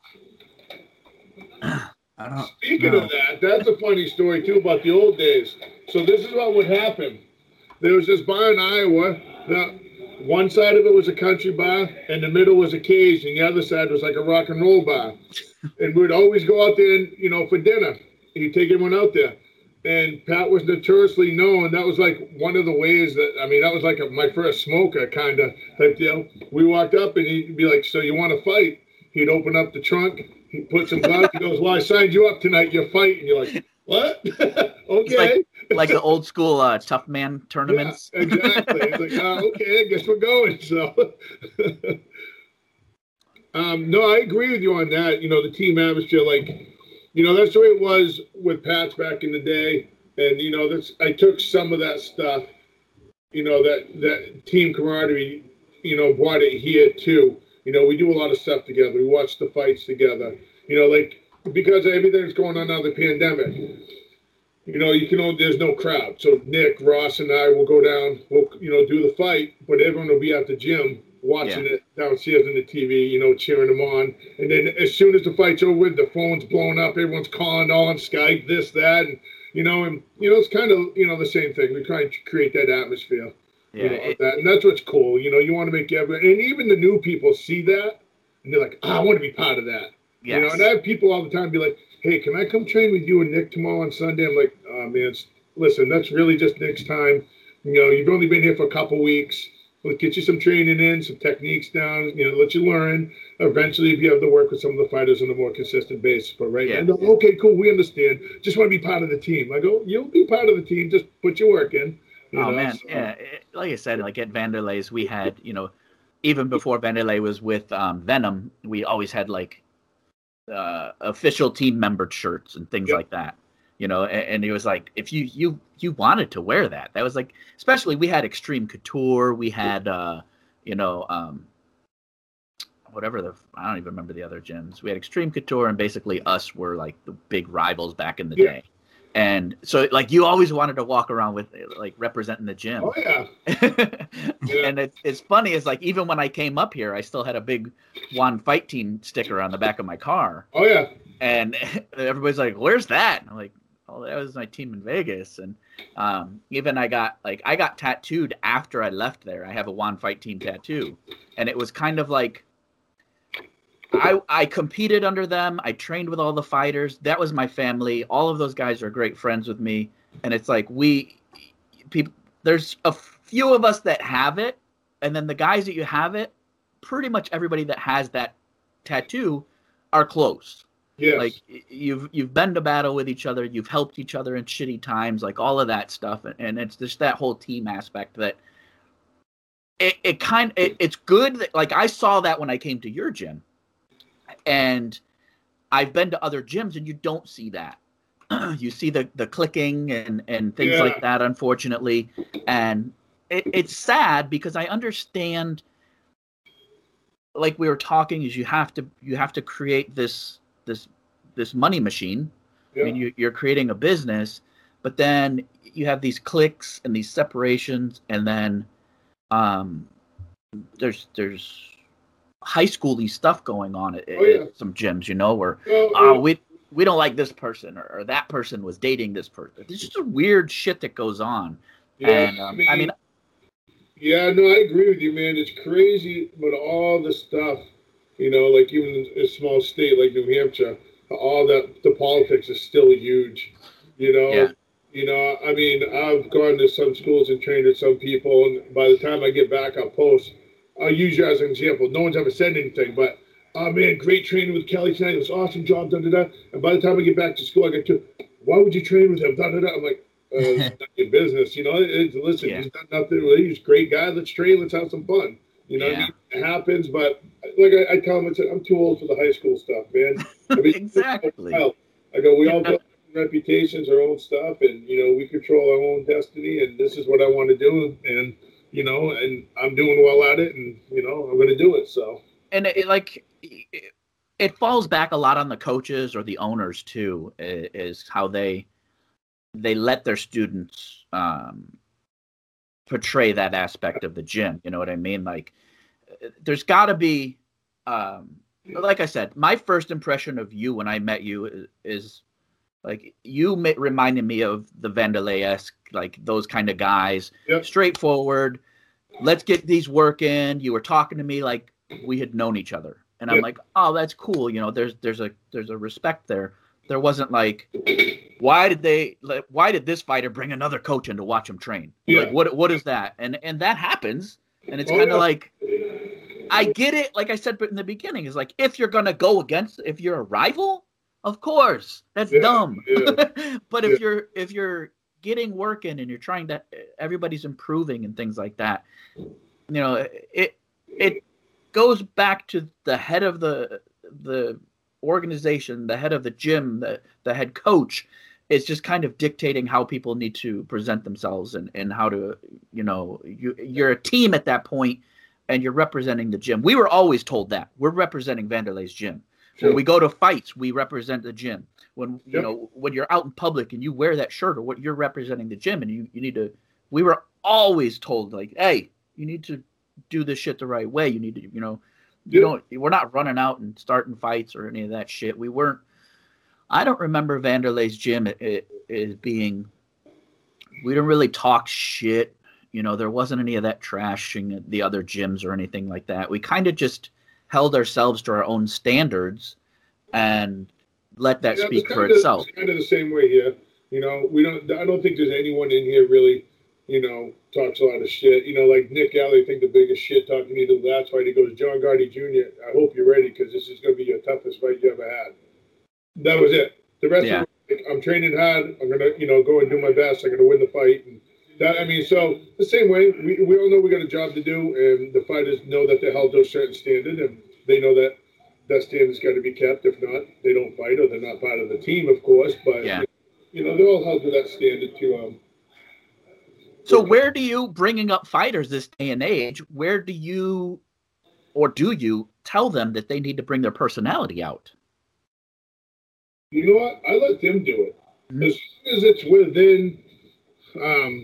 I don't Speaking know. of that, that's a funny story too about the old days. So this is what would happen. There was this bar in Iowa. Now, one side of it was a country bar, and the middle was a cage, and the other side was like a rock and roll bar. And we'd always go out there, and, you know, for dinner. He'd take everyone out there. And Pat was notoriously known. That was like one of the ways that, I mean, that was like a, my first smoker kind of type deal. We walked up, and he'd be like, so you want to fight? he'd open up the trunk, he'd put some gloves, he goes, well, I signed you up tonight, you're fighting. You're like, what? Okay. Like, like the old school uh, tough man tournaments. Yeah, exactly. It's like, oh, okay, I guess we're going. So, um, no, I agree with you on that. You know, the team atmosphere, like, you know, that's the way it was with Pats back in the day. And, you know, that's, I took some of that stuff, you know, that, that team camaraderie, you know, brought it here too. You know, we do a lot of stuff together. We watch the fights together. You know, like, because everything's going on now, the pandemic, you know, you can only, there's no crowd. So Nick, Ross, and I will go down, we'll, you know, do the fight, but everyone will be at the gym watching yeah. it downstairs on the T V, you know, cheering them on. And then as soon as the fight's over, the phone's blowing up, everyone's calling all on Skype, this, that, and, you know, and, you know, it's kind of, you know, the same thing. We try and create that atmosphere. Yeah, you know, it, that, and that's what's cool. You know, you want to make everyone, and even the new people see that, and they're like, oh, I want to be part of that. Yes. You know, and I have people all the time be like, hey, can I come train with you and Nick tomorrow on Sunday? I'm like, oh, man, listen, that's really just Nick's time. You know, you've only been here for a couple weeks. Let's get you some training in, some techniques down, you know, let you learn. Eventually, if you have to work with some of the fighters on a more consistent basis. But right yeah. now, okay, cool, we understand. Just want to be part of the team. I go, you'll be part of the team. Just put your work in. You oh, know, man, so. yeah. It, like I said, like at Vanderlei's, we had, you know, even before Vanderlei was with um, Venom, we always had, like, uh, official team member shirts and things yep. like that. You know, and, and it was like, if you, you you wanted to wear that, that was like, especially we had Extreme Couture, we had, uh, you know, um, whatever the, I don't even remember the other gyms. We had Extreme Couture, and basically us were like the big rivals back in the yeah. day. And so, like, you always wanted to walk around with, like, representing the gym. Oh, yeah. yeah. And it, it's funny, is like, even when I came up here, I still had a big One Fight Team sticker on the back of my car. Oh, yeah. And everybody's like, where's that? And I'm like, oh, that was my team in Vegas. And um, even I got, like, I got tattooed after I left there. I have a One Fight Team tattoo. And it was kind of like, I, I competed under them. I trained with all the fighters. That was my family. All of those guys are great friends with me. And it's like, we, people, there's a few of us that have it. And then the guys that you have it, pretty much everybody that has that tattoo are close. Yes. Like, you've, you've been to battle with each other. You've helped each other in shitty times, like all of that stuff. And, and it's just that whole team aspect that it, it kind it, it's good. That, like, I saw that when I came to your gym. And I've been to other gyms, and you don't see that. You see the, the clicking and, and things yeah. like that, unfortunately. And it, it's sad because I understand, like we were talking, is you have to you have to create this this this money machine. Yeah. I mean, you, you're creating a business, but then you have these clicks and these separations, and then um, there's there's high schooly stuff going on at, oh, yeah. at some gyms, you know, where oh, oh yeah. we we don't like this person, or, or that person was dating this person. There's just a weird shit that goes on. Yeah, and um, I, mean, I mean, yeah, no, I agree with you, man. It's crazy, but all the stuff, you know, like even in a small state like New Hampshire, all that the politics is still huge. You know, yeah. you know, I mean, I've gone to some schools and trained with some people, and by the time I get back, I'll post. I'll use you as an example. No one's ever said anything, but, oh, man, great training with Kelly tonight. It was an awesome job, da-da-da. And by the time I get back to school, I get to, why would you train with him, da-da-da. I'm like, uh, it's not your business. You know, it's, listen, yeah. he's done nothing. He's a great guy. Let's train. Let's have some fun. You know, yeah. I mean, it happens, but like I, I tell him, it's, I'm too old for the high school stuff, man. I mean, exactly. I go, we all build reputations, our own stuff, and, you know, we control our own destiny, and this is what I want to do, and, you know, and I'm doing well at it, and, you know, I'm going to do it, so. And, it, like, it, it falls back a lot on the coaches or the owners, too, is how they they let their students um, portray that aspect of the gym. You know what I mean? Like, there's got to be, um, like I said, my first impression of you when I met you is, is like, you ma- reminded me of the Vanderlei-esque, like those kind of guys, yep. straightforward. Let's get these work in. You were talking to me like we had known each other, and I'm yep. like, oh, that's cool. You know, there's there's a there's a respect there. There wasn't like, why did they? Like, why did this fighter bring another coach in to watch him train? Yeah. Like, what what is that? And and that happens, and it's oh, kind of yeah. like, I get it. Like I said in the beginning, is like, if you're going to go against, if you're a rival, of course, that's yeah, dumb. Yeah. But if yeah. you're, if you're getting work in and you're trying to, everybody's improving and things like that, you know, it, it goes back to the head of the, the organization, the head of the gym, the, the head coach is just kind of dictating how people need to present themselves and, and how to, you know, you, you're a team at that point and you're representing the gym. We were always told that we're representing Vanderlei's gym. Sure. When we go to fights, we represent the gym. When, you Yep. know, when you're out in public and you wear that shirt or what, you're representing the gym, and you, you need to, we were always told, like, hey, you need to do this shit the right way. You need to, you know, you Yep. don't, we're not running out and starting fights or any of that shit. We weren't, I don't remember Vanderlei's gym as being, we didn't really talk shit. You know, there wasn't any of that trashing the other gyms or anything like that. We kind of just held ourselves to our own standards and let that Yeah, speak it's for kinda- itself. It's kind of the same way here. You know, we don't. I don't think there's anyone in here really, you know, talks a lot of shit. You know, like Nick Alley, I think the biggest shit talking to you, that's why he goes, John Gotti Junior, I hope you're ready because this is going to be your toughest fight you ever had. That was it. The rest Yeah. of it, I'm training hard. I'm going to, you know, go and do my best. I'm going to win the fight. And that, I mean, so the same way, we, we all know we got a job to do, and the fighters know that they're held to a certain standard, and they know that that standard's got to be kept. If not, they don't fight, or they're not part of the team, of course. But, Yeah. you know, they're all held to that standard to um, So where do you, bringing up fighters this day and age, where do you, or do you tell them that they need to bring their personality out? You know what? I let them do it. Mm-hmm. As long as it's within, um,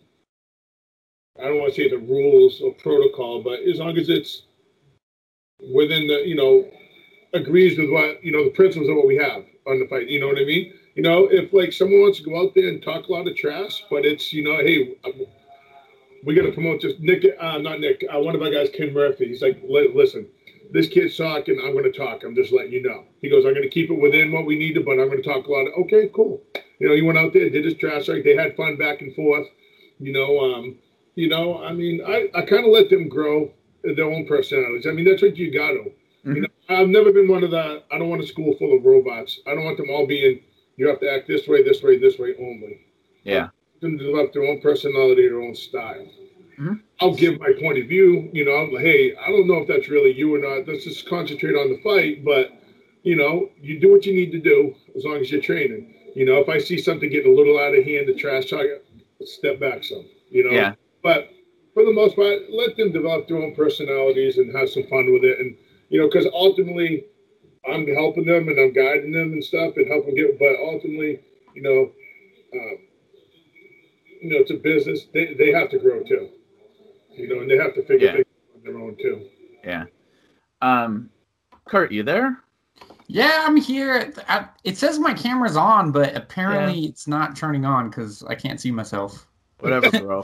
I don't want to say the rules or protocol, but as long as it's within the, you know, agrees with what, you know, the principles of what we have on the fight. You know what I mean? You know, if like someone wants to go out there and talk a lot of trash, but it's, you know, hey, we got to promote this. Nick, uh, not Nick, uh, one of our guys, Ken Murphy, he's like, listen, this kid's talking, I'm going to talk. I'm just letting you know. He goes, I'm going to keep it within what we need to, but I'm going to talk a lot. Of, okay, cool. You know, he went out there, did his trash talk. They had fun back and forth. You know, um, you know, I mean, I, I kind of let them grow their own personalities. I mean, that's what you got to. Mm-hmm. You know, I've never been one of the, I don't want a school full of robots. I don't want them all being, you have to act this way, this way, this way only. Yeah. Them develop their own personality, their own style. Mm-hmm. I'll give my point of view, you know, I'm like, hey, I don't know if that's really you or not. Let's just concentrate on the fight. But, you know, you do what you need to do as long as you're training. You know, if I see something getting a little out of hand, the trash talk, step back some, you know. Yeah. But for the most part, let them develop their own personalities and have some fun with it. And, you know, because ultimately I'm helping them and I'm guiding them and stuff and helping get, but ultimately, you know, um, you know, it's a business. They they have to grow too. You know, and they have to figure Yeah. things out on their own too. Yeah. Um, Kurt, you there? Yeah, I'm here. I, it says my camera's on, but apparently Yeah. it's not turning on because I can't see myself. Whatever, bro.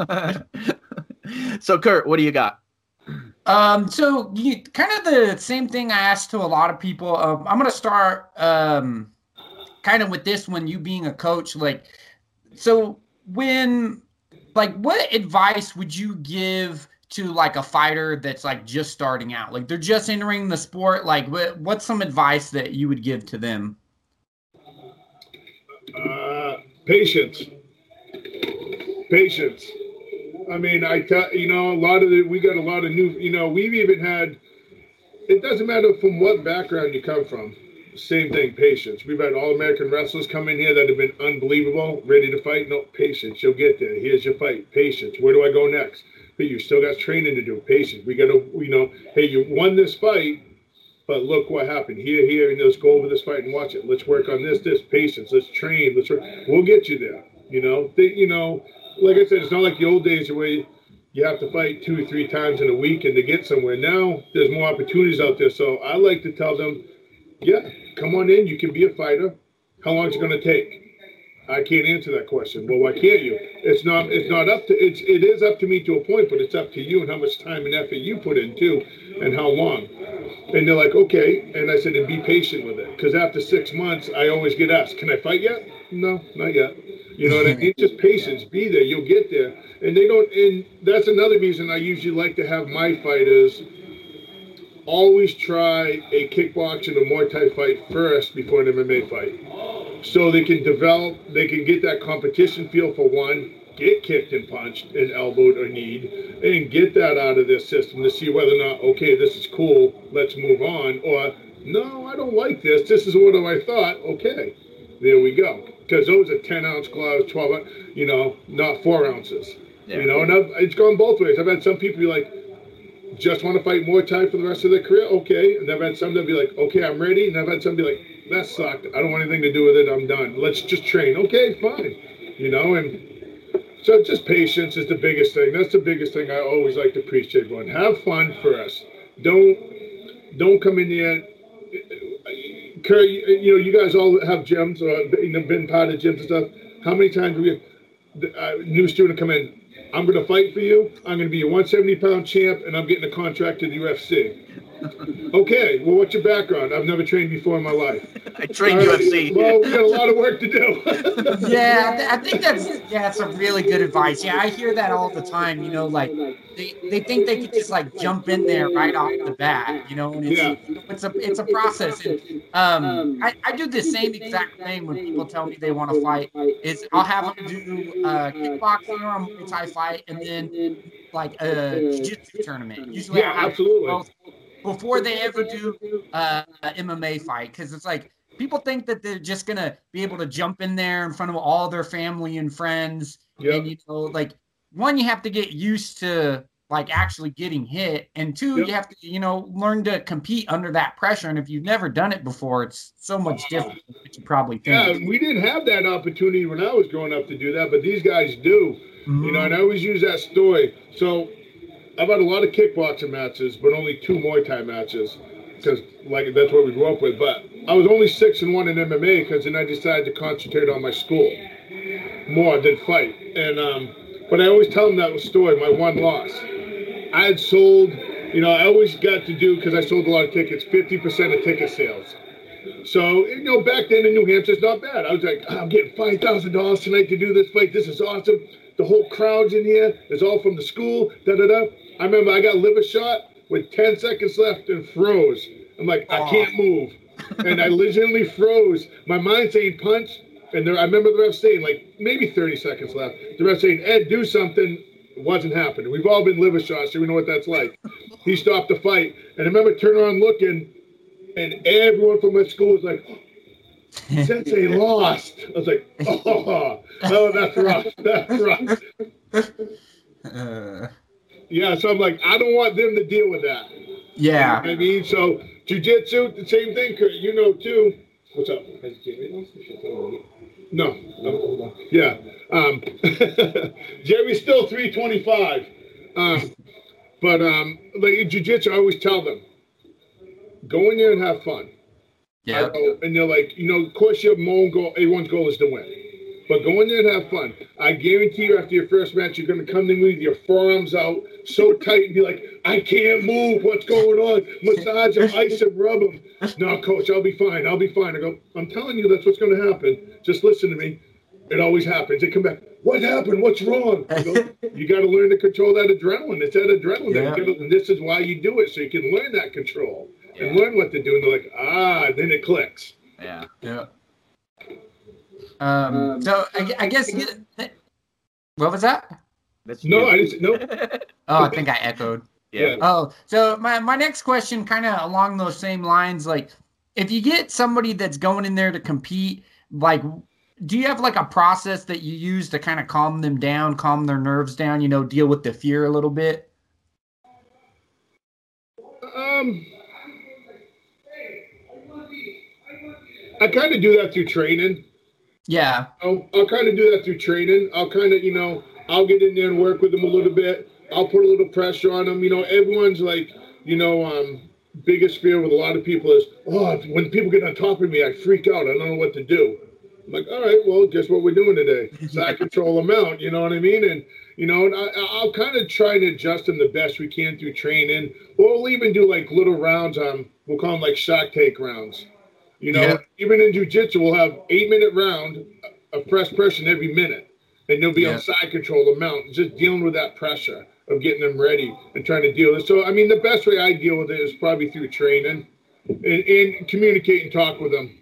So, Kurt, what do you got? Um, so you, kind of the same thing I asked to a lot of people. Um, I'm gonna start um, kind of with this one. You being a coach, like, so when, like, what advice would you give to like a fighter that's like just starting out, like they're just entering the sport? Like, what, what's some advice that you would give to them? Uh, patience. Patience. I mean, I tell you know, a lot of the, we got a lot of new, you know, we've even had, it doesn't matter from what background you come from. Same thing, patience. We've had All-American wrestlers come in here that have been unbelievable, ready to fight. No, patience. You'll get there. Here's your fight. Patience. Where do I go next? But you still got training to do. Patience. We got to, you know, hey, you won this fight, but look what happened. Here, here, and let's go over this fight and watch it. Let's work on this, this. Patience. Let's train. Let's work. We'll get you there. You know, they, you know, like I said, it's not like the old days where you have to fight two or three times in a week and to get somewhere. Now there's more opportunities out there. So I like to tell them, yeah, come on in. You can be a fighter. How long is it going to take? I can't answer that question. Well, why can't you? It's not. It's not up to. It's. It is up to me to a point, but it's up to you and how much time and effort you put in too, and how long. And they're like, okay. And I said, and be patient with it, because after six months, I always get asked, can I fight yet? No, not yet. You know what I mean? Just patience. Be there. You'll get there. And they don't. And that's another reason I usually like to have my fighters always try a kickboxing or Muay Thai fight first before an M M A fight. So they can develop, they can get that competition feel for one, get kicked and punched and elbowed or kneed, and get that out of their system to see whether or not, okay, this is cool, let's move on, or no, I don't like this, this is what I thought, okay, there we go. Because those are ten ounce gloves, twelve, you know, not four ounces. Yeah. You know, and I've, it's gone both ways. I've had some people be like, just want to fight Muay Thai for the rest of their career? Okay. And I've had some that be like, okay, I'm ready. And I've had some be like, that sucked. I don't want anything to do with it. I'm done. Let's just train. Okay, fine. You know, and so just patience is the biggest thing. That's the biggest thing I always like to preach to everyone. Have fun first. Don't, don't come in there. Kurt, you know, you guys all have gyms or you know, been part of gyms and stuff. How many times have you, a new student come in, I'm going to fight for you, I'm going to be a one seventy pound champ, and I'm getting a contract to the U F C. Okay, well, what's your background? I've never trained before in my life. I trained right, U F C. Well, we got a lot of work to do. Yeah, I, th- I think that's yeah, that's some really good advice. Yeah, I hear that all the time. You know, like they, they think they could just like jump in there right off the bat. You know, and it's, yeah. it's a it's a process. And um, I, I do the same exact thing when people tell me they want to fight. Is I'll have them do uh, kickboxing or a Muay Thai fight, and then like a jiu-jitsu tournament. Usually, yeah, I have absolutely. Both before they ever do uh, an M M A fight, because it's like people think that they're just gonna be able to jump in there in front of all their family and friends. Yep. And you know, like one, you have to get used to like actually getting hit, and two, yep. you have to you know learn to compete under that pressure. And if you've never done it before, it's so much different than what you probably think. Yeah, we didn't have that opportunity when I was growing up to do that, but these guys do. Mm-hmm. You know, and I always use that story. So I've had a lot of kickboxing matches, but only two Muay Thai matches, because like that's what we grew up with. But I was only six and one in M M A because then I decided to concentrate on my school more than fight. And um, but I always tell them that story, my one loss. I had sold, you know, I always got to do because I sold a lot of tickets, fifty percent of ticket sales. So you know, back then in New Hampshire, it's not bad. I was like, I'm getting five thousand dollars tonight to do this fight. This is awesome. The whole crowd's in here. It's all from the school. Da da da. I remember I got liver shot with ten seconds left and froze. I'm like, I can't move. And I legitimately froze. My mind saying punch. And there, I remember the ref saying, like, maybe thirty seconds left. The ref saying, Ed, do something. It wasn't happening. We've all been liver shots, so we know what that's like. He stopped the fight. And I remember turning around looking, and everyone from my school was like, Sensei lost. I was like, oh, no, that's rough. That's rough. Uh, yeah, so I'm like, I don't want them to deal with that. yeah. You know I mean, so jiu-jitsu, the same thing, Kurt. You know, too. What's up? No. no. Yeah. Um, Jerry's still three twenty-five. Um, but um, like jiu-jitsu, I always tell them, go in there and have fun. Yeah. And they're like, you know, of course your own goal, everyone's goal is to win. But go in there and have fun. I guarantee you after your first match, you're going to come in with your forearms out so tight and be like, I can't move. What's going on? Massage them, ice them, rub them. No, coach, I'll be fine. I'll be fine. I go, I'm telling you that's what's going to happen. Just listen to me. It always happens. They come back, what happened? What's wrong? I go, you got to learn to control that adrenaline. It's that adrenaline. Yeah. And this is why you do it, so you can learn that control. Yeah. And learn what to do, and they're like, ah, then it clicks. Yeah. Yeah. Um, so I, I guess, what was that? That's no, you. I didn't, no. Oh, I think I echoed. Yeah. Oh, so my, my next question kind of along those same lines, like if you get somebody that's going in there to compete, like, do you have like a process that you use to kind of calm them down, calm their nerves down, you know, deal with the fear a little bit? Um, I kind of do that through training. Yeah. I'll, I'll kind of do that through training. I'll kind of, you know, I'll get in there and work with them a little bit. I'll put a little pressure on them. You know, everyone's like, you know, um, biggest fear with a lot of people is, oh, when people get on top of me, I freak out. I don't know what to do. I'm like, all right, well, guess what we're doing today? Side control them out, you know what I mean? And, you know, and I, I'll kind of try to adjust them the best we can through training. Or we'll even do like little rounds on, we'll call them like shock take rounds. You know, yeah. Even in jiu-jitsu, we'll have eight-minute round of press pressure every minute. And they'll be yeah. on side control, the mount, just dealing with that pressure. of getting them ready and trying to deal with it. So, I mean, the best way I deal with it is probably through training and, and communicate and talk with them.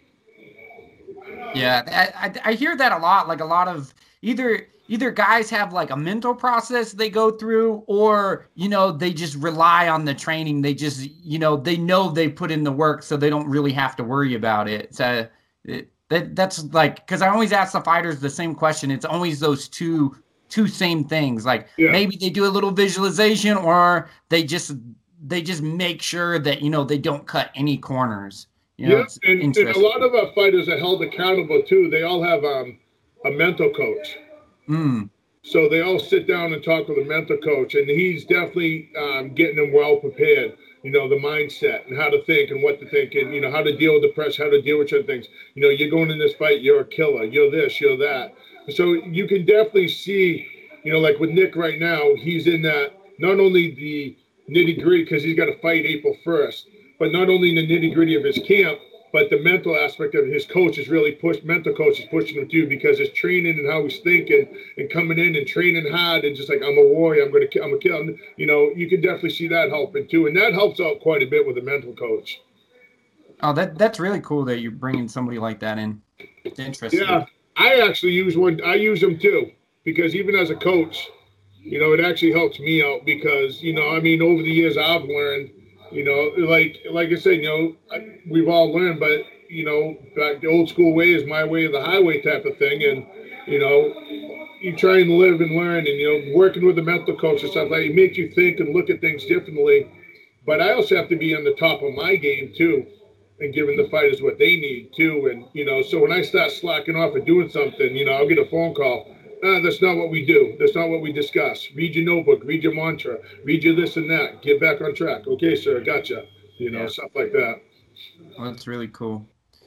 Yeah, I, I, I hear that a lot. Like a lot of either either guys have like a mental process they go through, or, you know, they just rely on the training. They just, you know, they know they put in the work, so they don't really have to worry about it. So it, that that's like, because I always ask the fighters the same question. It's always those two two same things. Like yeah. maybe they do a little visualization, or they just they just make sure that, you know, they don't cut any corners. You know, yeah, and, and a lot of our fighters are held accountable too. They all have um, a mental coach. Mm. So they all sit down and talk with a mental coach, and he's definitely um, getting them well prepared. You know, the mindset and how to think and what to think, and, you know, how to deal with the press, how to deal with certain things. You know, you're going in this fight, you're a killer, you're this, you're that. So you can definitely see, you know, like with Nick right now, he's in that, not only the nitty gritty, because he's got to fight April first, but not only in the nitty gritty of his camp, but the mental aspect of his coach is really pushed, mental coach is pushing him too, because his training and how he's thinking and coming in and training hard and just like, I'm a warrior, I'm going to, I'm a kill. You know, you can definitely see that helping too. And that helps out quite a bit with the mental coach. Oh, that that's really cool that you're bringing somebody like that in. It's interesting. Yeah, I actually use one. I use them too, because even as a coach, you know, it actually helps me out because, you know, I mean, over the years I've learned, you know, like like I said, you know, I, we've all learned, but, you know, back the old school way is my way of the highway type of thing. And, you know, you try and live and learn, and, you know, working with a mental coach and stuff like that, it makes you think and look at things differently. But I also have to be on the top of my game too, and giving the fighters what they need too. And, you know, so when I start slacking off and doing something, you know, I'll get a phone call. Ah, that's not what we do. That's not what we discuss. Read your notebook. Read your mantra. Read your this and that. Get back on track. Okay, sir, gotcha. You know, yeah. Stuff like that. Well, that's really cool.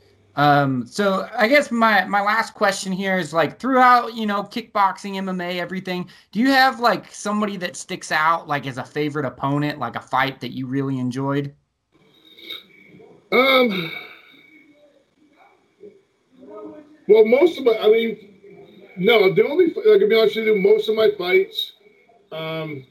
Um, so I guess my, my last question here is, like, throughout, you know, kickboxing, M M A, everything, do you have, like, somebody that sticks out, like, as a favorite opponent, like a fight that you really enjoyed? Um, well, most of my, I mean, no, the only, like, to be honest with you, most of my fights, um,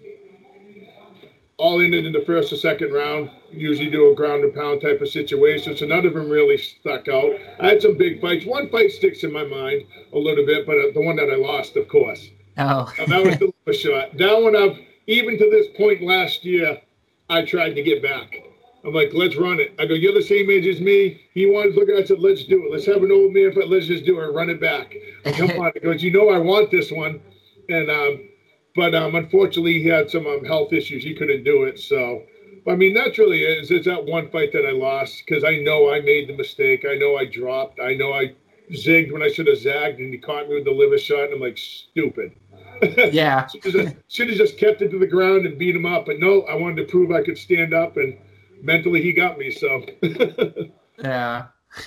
all ended in the first or second round. Usually do a ground and pound type of situation, so none of them really stuck out. I had some big fights. One fight sticks in my mind a little bit, but uh, the one that I lost, of course. Oh. And that was the liver shot. That one, I've, even to this point last year, I tried to get back. I'm like, let's run it. I go, you're the same age as me. He wanted to look at it. I said, let's do it. Let's have an old man fight. Let's just do it. Run it back. Come on. He goes, you know, I want this one. And, um, but um, unfortunately, he had some um, health issues. He couldn't do it. So, I mean, that's really it. It's, it's that one fight that I lost because I know I made the mistake. I know I dropped. I know I zigged when I should have zagged, and he caught me with the liver shot. And I'm like, stupid. Yeah. should, have just, should have just kept it to the ground and beat him up. But no, I wanted to prove I could stand up, and mentally he got me. So. Yeah.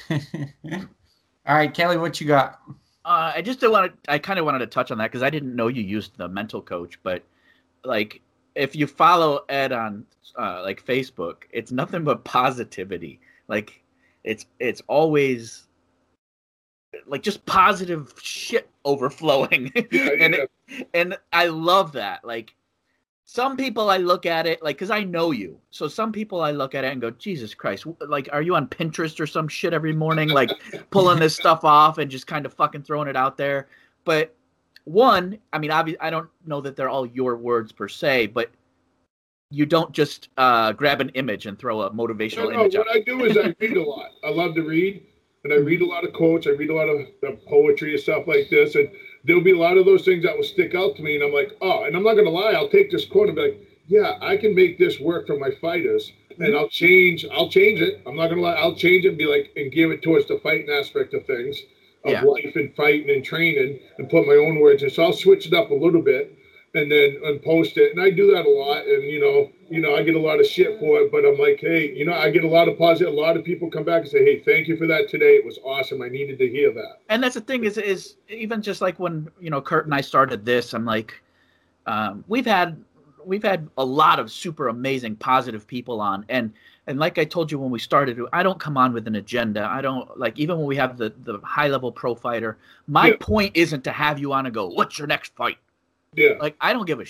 All right, Kelly, what you got? Uh, I just want to. I kind of wanted to touch on that because I didn't know you used the mental coach, but like if you follow Ed on uh, like Facebook, it's nothing but positivity. Like it's it's always like just positive shit overflowing, Yeah, and yeah. It, and I love that. Like some people I look at it like because I know you, so some people I look at it and go, Jesus Christ, like are you on Pinterest or some shit every morning, like pulling this stuff off and just kind of fucking throwing it out there? But one, I mean, obviously, I don't know that they're all your words per se, but you don't just uh, grab an image and throw a motivational No, no, image what out. I do is I read a lot. I love to read, and I read a lot of quotes. I read a lot of, of poetry and stuff like this, and there'll be a lot of those things that will stick out to me, and I'm like, oh, and I'm not going to lie. I'll take this quote and be like, yeah, I can make this work for my fighters, and I'll change. I'll change it. I'm not going to lie. I'll change it and be like, and give it towards the fighting aspect of things, of Yeah. life and fighting and training, and put my own words in. So I'll switch it up a little bit, and then and post it, and I do that a lot, and you know, you know, I get a lot of shit for it, but I'm like, hey, you know, I get a lot of positive. A lot of people come back and say, hey, thank you for that today. It was awesome. I needed to hear that. And that's the thing is, is even just like when, you know, Kurt and I started this, I'm like, um, we've had, we've had a lot of super amazing, positive people on. And, and like I told you when we started, I don't come on with an agenda. I don't like, even when we have the, the high level pro fighter, my Yeah. point isn't to have you on and go, what's your next fight? Yeah. Like, I don't give a shit.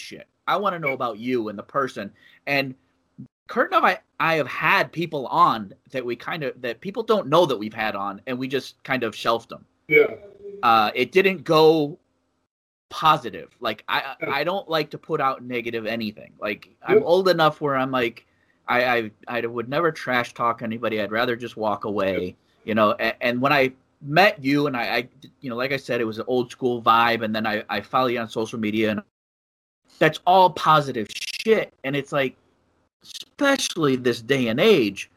I want to know about you and the person. And Kurt and I, I have had people on that we kind of, that people don't know that we've had on, and we just kind of shelved them. Yeah. Uh, it didn't go positive. Like, I I don't like to put out negative anything. Like, I'm old enough where I'm like, I, I, I would never trash talk anybody. I'd rather just walk away, you know. And, and when I met you, and I, I, you know, like I said, it was an old school vibe, and then I, I follow you on social media, and that's all positive shit. And it's like, especially this day and age,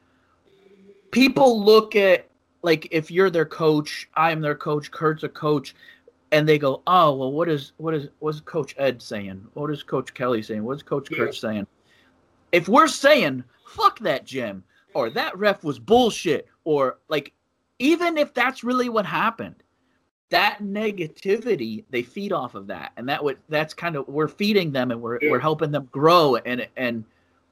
people look at, like, if you're their coach, I'm their coach, Kurt's a coach, and they go, oh, well, what is what is what's Coach Ed saying? What is Coach Kelly saying? What's Coach Kurt yeah. saying? If we're saying, fuck that gym, or that ref was bullshit, or, like, even if that's really what happened, that negativity, they feed off of that. And that would that's kind of, we're feeding them, and we're yeah. we're helping them grow. And and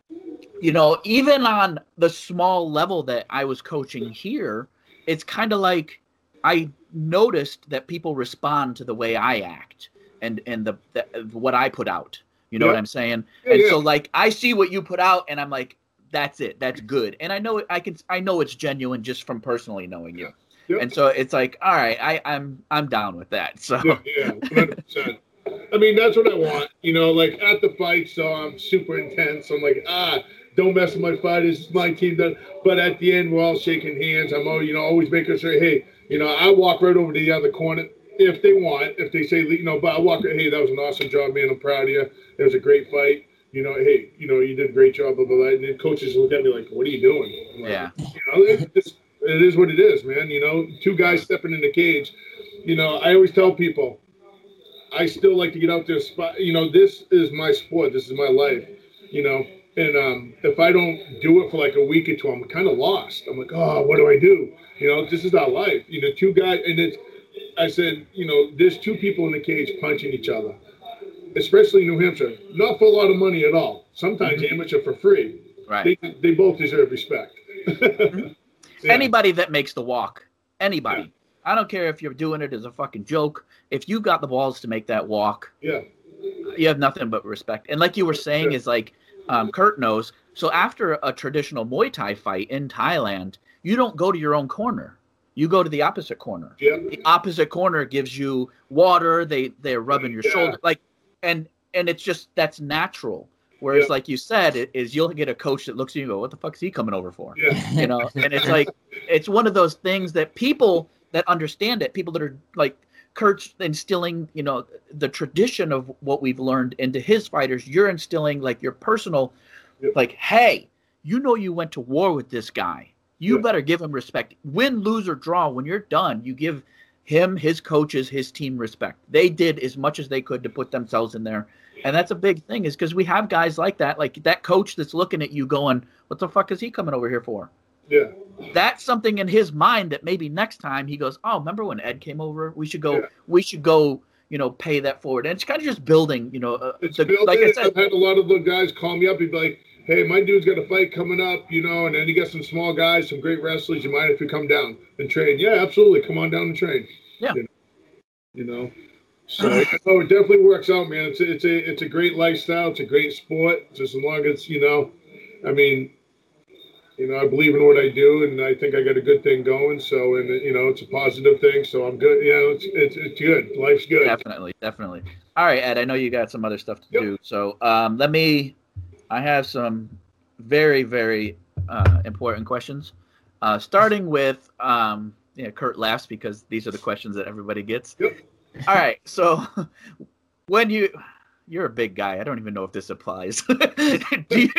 you know, even on the small level that I was coaching here, it's kind of like I noticed that people respond to the way I act and and the, the what I put out. You know yeah. what I'm saying? Yeah, and yeah. so, like, I see what you put out, and I'm like, that's it. That's good. And I know I can. I know it's genuine just from personally knowing you. Yeah. And so it's like, all right, I, I'm I'm down with that. So yeah, yeah, one hundred percent. I mean, that's what I want. You know, like at the fight, so I'm super intense. I'm like, ah, don't mess with my fighters. It's my team. Done. But at the end, we're all shaking hands. I'm, all, you know, always making sure, hey, you know, I walk right over to the other corner if they want. If they say, you know, but I walk, hey, that was an awesome job, man. I'm proud of you. It was a great fight. You know, hey, you know, you did a great job, blah, blah, blah. And then coaches look at me like, what are you doing? I'm like, yeah. You know, it, it's, it is what it is, man. You know, two guys stepping in the cage. You know, I always tell people, I still like to get out there. Spot, you know, this is my sport. This is my life, you know. And um, if I don't do it for like a week or two, I'm kind of lost. I'm like, oh, what do I do? You know, this is our life. You know, two guys. And it's, I said, you know, there's two people in the cage punching each other, especially in New Hampshire. Not for a lot of money at all. Sometimes mm-hmm. amateur for free. Right. They, they both deserve respect. mm-hmm. yeah. Anybody that makes the walk, anybody. Yeah. I don't care if you're doing it as a fucking joke. If you got the balls to make that walk, yeah, you have nothing but respect. And like you were saying, yeah. is like um, Kurt knows. So after a traditional Muay Thai fight in Thailand, you don't go to your own corner. You go to the opposite corner. Yeah. The opposite corner gives you water. They they're rubbing your yeah. shoulder, like, and and it's just that's natural. Whereas, yeah. like you said, it is you'll get a coach that looks at you and go, "What the fuck is he coming over for?" Yeah. You know, and it's like it's one of those things that people that understand it, people that are like Kurt's instilling, you know, the tradition of what we've learned into his fighters. You're instilling like your personal, yep. like, hey, you know, you went to war with this guy. You yep. better give him respect. Win, lose, or draw. When you're done, you give him, his coaches, his team respect. They did as much as they could to put themselves in there. And that's a big thing is because we have guys like that, like that coach that's looking at you going, what the fuck is he coming over here for? Yeah. That's something in his mind that maybe next time he goes, oh, remember when Ed came over? We should go, yeah. we should go, you know, pay that forward. And it's kind of just building, you know, uh, it's the, building. like I said, I've had a lot of the guys call me up and be like, hey, my dude's got a fight coming up, you know, and then you got some small guys, some great wrestlers. You mind if we come down and train? Yeah, absolutely. Come on down and train. Yeah. You know, you know? So you know, it definitely works out, man. It's a, it's a it's a great lifestyle. It's a great sport. Just as long as, you know, I mean, you know, I believe in what I do, and I think I got a good thing going. So, and you know, it's a positive thing. So I'm good. You know, it's it's it's good. Life's good. Definitely, definitely. All right, Ed. I know you got some other stuff to yep. do. So um, let me. I have some very very uh, important questions. Uh, starting with, um, yeah, Kurt laughs because these are the questions that everybody gets. Yep. All right, so when you you're a big guy, I don't even know if this applies. do you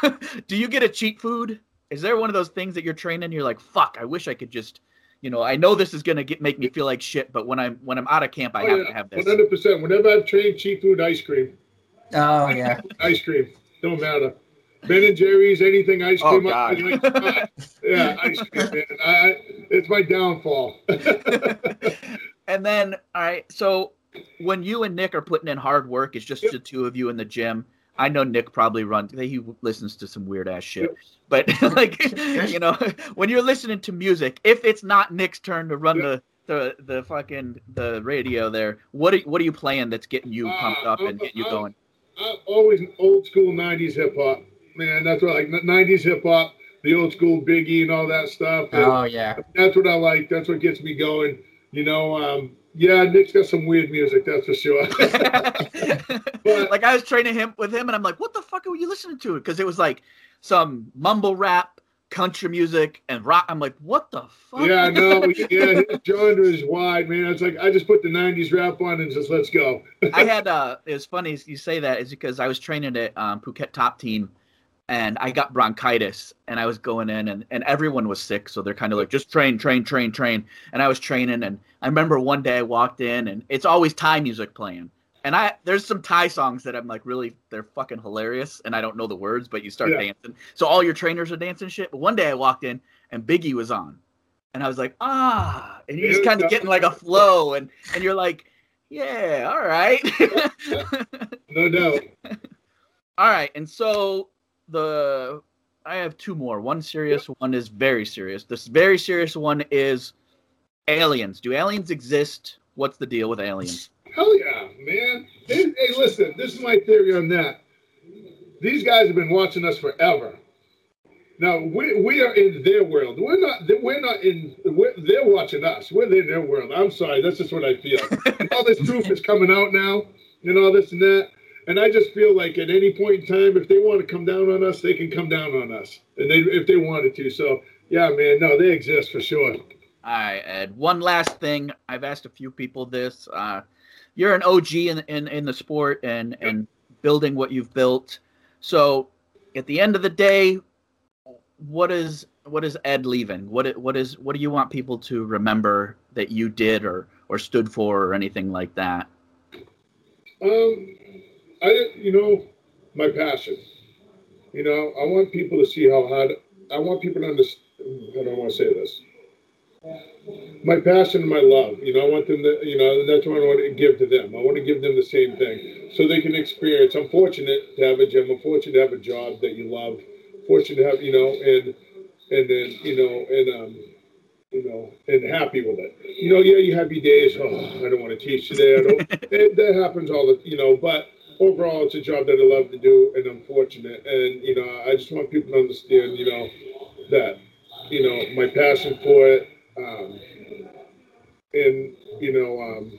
do you get a cheat food? Is there one of those things that you're training? You're like, fuck, I wish I could just, you know, I know this is gonna get make me feel like shit, but when I'm when I'm out of camp, I oh, have yeah. to have this. one hundred percent. Whenever I've trained, cheat food, ice cream. Oh yeah, ice cream. Don't matter. Ben and Jerry's, anything ice cream. Oh, God. Like, yeah, ice cream, man. I, it's my downfall. And then, all right, so when you and Nick are putting in hard work, it's just yep. the two of you in the gym. I know Nick probably runs, he listens to some weird ass shit. Yep. But like, you know, when you're listening to music, if it's not Nick's turn to run yep. the, the the fucking the radio there, what are, what are you playing that's getting you pumped uh, up and getting you going? I'm always old school nineties hip hop, man. That's what I like, nineties hip hop, the old school Biggie and all that stuff. And oh yeah, that's what I like. That's what gets me going. You know, um, yeah, Nick's got some weird music, that's for sure. But, like I was training him with him, and I'm like, "What the fuck are you listening to?" Because it was like some mumble rap, country music, and rock. I'm like, "What the fuck?" Yeah, no, yeah, his genre is wide, man. It's like I just put the nineties rap on and just let's go. I had uh, it was funny you say that is because I was training at um, Phuket Top Team, and I got bronchitis, and I was going in, and, and everyone was sick, so they're kind of like, just train, train, train, train. And I was training, and I remember one day I walked in, and it's always Thai music playing. And I there's some Thai songs that I'm like, really, they're fucking hilarious, and I don't know the words, but you start Yeah. dancing. So all your trainers are dancing shit. But one day I walked in, and Biggie was on. And I was like, ah. And you're just kind of getting like a flow, and, and you're like, yeah, all right. No doubt. All right, and so the I have two more. One serious, one is very serious. This very serious one is aliens. Do aliens exist? What's the deal with aliens? Hell yeah, man. Hey, hey, listen, this is my theory on that. These guys have been watching us forever. Now, we we are in their world. We're not We're not in, we're, they're watching us. We're in their world. I'm sorry, that's just what I feel. And all this truth is coming out now, and all this and that. And I just feel like at any point in time, if they want to come down on us, they can come down on us. And they if they wanted to. So, yeah, man, no, they exist for sure. All right, Ed. One last thing. I've asked a few people this. Uh, you're an O G in, in, in the sport and, and building what you've built. So at the end of the day, what is what is Ed leaving? What what is what do you want people to remember that you did or, or stood for or anything like that? Um, I you know my passion. You know, I want people to see how hard. I want people to understand. I don't want to say this. My passion and my love. You know, I want them to. You know, that's what I want to give to them. I want to give them the same thing, so they can experience. I'm fortunate to have a gym. I'm fortunate to have a job that you love. Fortunate to have, you know, and and then you know, and um, you know, and happy with it. You know, yeah, you have your days. Oh, I don't want to teach today. I don't. it, that happens all the, you know, but. Overall, it's a job that I love to do, and I'm fortunate. And, you know, I just want people to understand, you know, that, you know, my passion for it, um, and, you know, um,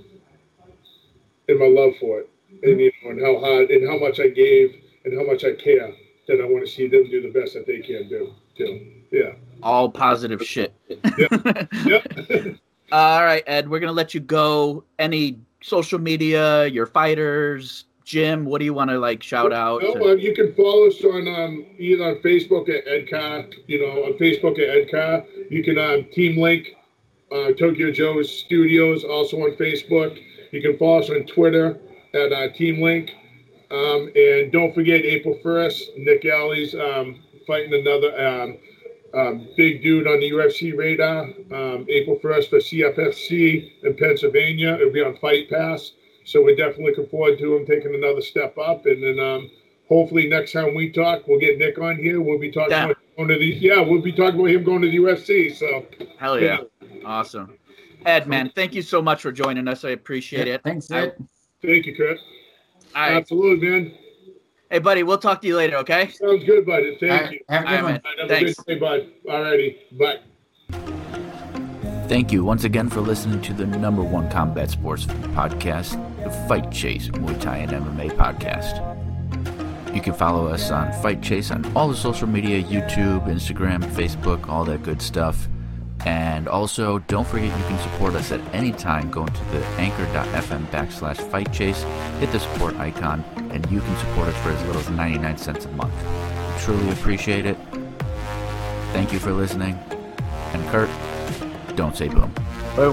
and my love for it, and, you know, and how hard, and how much I gave, and how much I care, that I want to see them do the best that they can do, too. Yeah. All positive shit. Yep. Yep. All right, Ed, we're going to let you go. Any social media, your fighters, Jim, what do you want to like shout out? No, to? uh, you can follow us on um, either on Facebook at Edcar, you know, on Facebook at Edcar. You can um, Team Link, uh, Tokyo Joe's Studios, also on Facebook. You can follow us on Twitter at uh, Team Link. Um, and don't forget, April first, Nick Alley's um, fighting another um, um, big dude on the U F C radar. Um, April first for C F F C in Pennsylvania. It'll be on Fight Pass. So we're definitely looking forward to him taking another step up. And then um, hopefully next time we talk, we'll get Nick on here. We'll be talking yeah. about going to the yeah, we'll be talking about him going to the U F C. So hell yeah. yeah. Awesome. Ed, man, thank you so much for joining us. I appreciate yeah, it. Thanks, Ed. I, thank you, Kurt. All right. Absolutely, man. Hey, buddy, we'll talk to you later, okay? Sounds good, buddy. Thank All right, you. have a good All one. right, man. Have Thanks. a good day, bud. All righty. Bye. Thank you once again for listening to the number one combat sports podcast, the Fight Chase Muay Thai and M M A podcast. You can follow us on Fight Chase on all the social media, YouTube, Instagram, Facebook, all that good stuff. And also, don't forget you can support us at any time going to the anchor.fm backslash Fight Chase, hit the support icon, and you can support us for as little as ninety-nine cents a month. We truly appreciate it. Thank you for listening. And Kurt, don't say boom. Boom.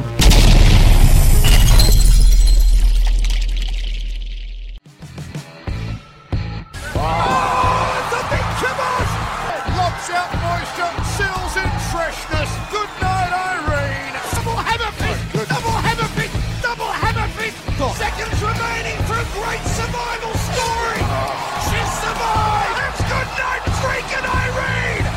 The big kibbles! Locks out moisture, seals in freshness. Good night, Irene. Double hammer fist, double hammer fist, double hammer fist. Seconds remaining for a great survival story. She survived. It's good night, freaking Irene.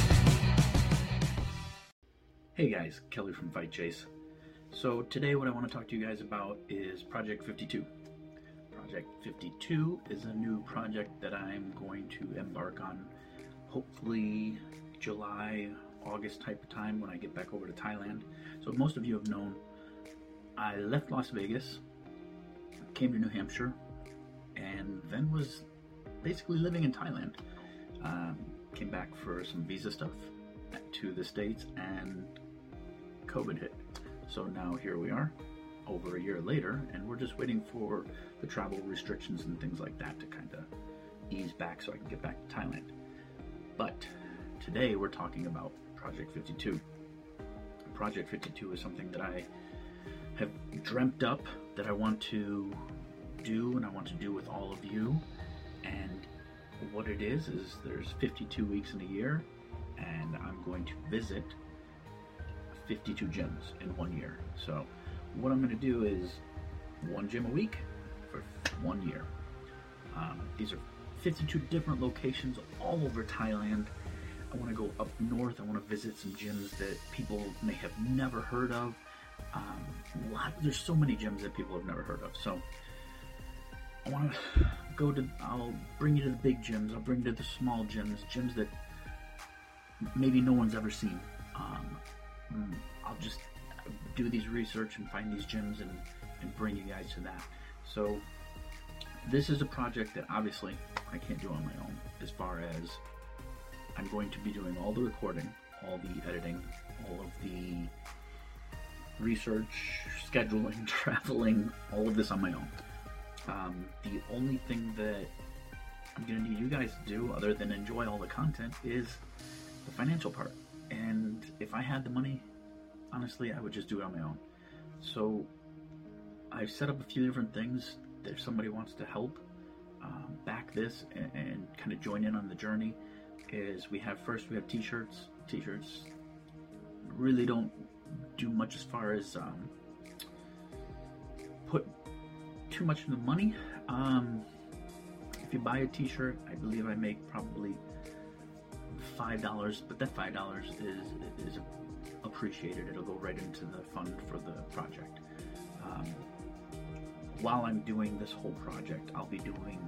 Hey guys, Kelly from Fight Chase. So today what I want to talk to you guys about is Project fifty-two. Project fifty-two is a new project that I'm going to embark on, hopefully July, August type of time when I get back over to Thailand. So most of you have known, I left Las Vegas, came to New Hampshire, and then was basically living in Thailand. Um, came back for some visa stuff to the States, and COVID hit. So now here we are, over a year later, and we're just waiting for the travel restrictions and things like that to kind of ease back so I can get back to Thailand. But today we're talking about Project fifty-two. Project fifty-two is something that I have dreamt up that I want to do, and I want to do with all of you. And what it is is there's fifty-two weeks in a year, and I'm going to visit fifty-two gyms in one year. So what I'm going to do is one gym a week for one year. Um, these are fifty-two different locations all over Thailand. I want to go up north. I want to visit some gyms that people may have never heard of. Um, a lot, there's so many gyms that people have never heard of. So I want to go to, I'll bring you to the big gyms. I'll bring you to the small gyms, gyms that maybe no one's ever seen. Um, I'll just do these research and find these gyms and, and bring you guys to that. So this is a project that obviously I can't do on my own, as far as I'm going to be doing all the recording, all the editing, all of the research, scheduling, traveling, all of this on my own. Um, the only thing that I'm going to need you guys to do, other than enjoy all the content, is the financial part. And if I had the money, honestly, I would just do it on my own. So I've set up a few different things that if somebody wants to help um, back this and, and kind of join in on the journey, is we have first we have t-shirts. T-shirts really don't do much as far as um, put too much in the money. Um, if you buy a t-shirt, I believe I make probably five dollars, but that five dollars is is appreciated. It'll go right into the fund for the project. Um, while I'm doing this whole project, I'll be doing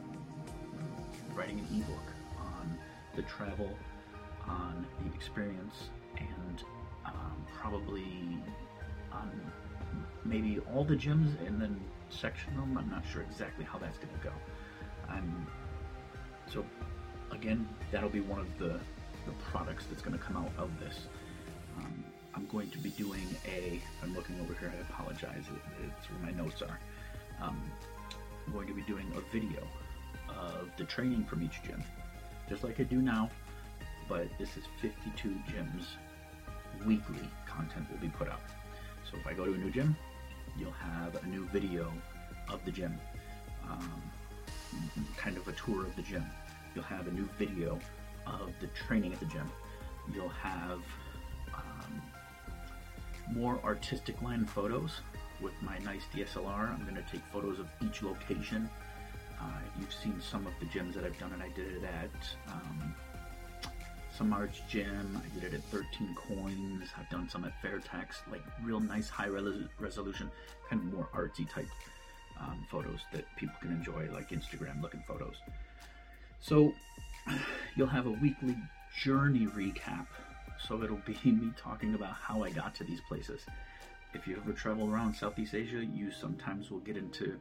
um, writing an ebook on the travel, on the experience, and um, probably on maybe all the gyms and then section them. I'm not sure exactly how that's going to go. I'm so again, that'll be one of the the products that's going to come out of this. Um, I'm going to be doing a, I'm looking over here, I apologize, it, it's where my notes are. Um, I'm going to be doing a video of the training from each gym, just like I do now, but this is fifty-two gyms. Weekly content will be put out. So if I go to a new gym, you'll have a new video of the gym, um, kind of a tour of the gym. You'll have a new video of the training at the gym. You'll have um, more artistic line photos with my nice D S L R. I'm going to take photos of each location. Uh, you've seen some of the gyms that I've done, and I did it at um, Some Arts Gym. I did it at thirteen Coins. I've done some at Fairtex, like real nice high re- resolution, kind of more artsy type um, photos that people can enjoy, like Instagram looking photos. So you'll have a weekly journey recap. So it'll be me talking about how I got to these places. If you ever travel around Southeast Asia, you sometimes will get into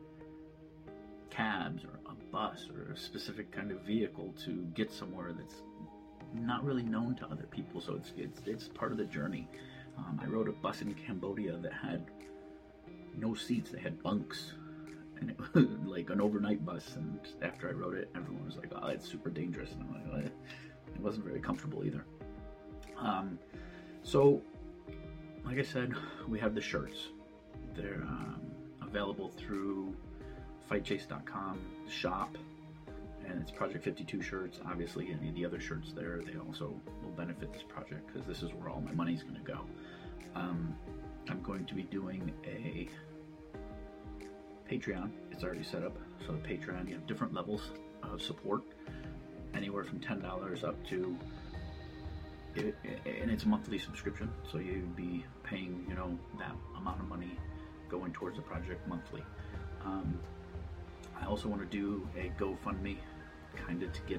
cabs or a bus or a specific kind of vehicle to get somewhere that's not really known to other people. So it's it's, it's part of the journey. Um, I rode a bus in Cambodia that had no seats. They had bunks. And it was like an overnight bus, and after I rode it, everyone was like, oh, it's super dangerous. And I'm like, it wasn't very comfortable either. Um, so, like I said, we have the shirts. They're um, available through fight chase dot com, the shop, and it's Project fifty-two shirts. Obviously, any of the other shirts there, they also will benefit this project because this is where all my money's going to go. Um, I'm going to be doing a Patreon. It's already set up. So the Patreon, you have different levels of support, anywhere from ten dollars up to, it, and it's a monthly subscription. So you'd be paying, you know, that amount of money going towards the project monthly. Um, I also want to do a GoFundMe, kind of to get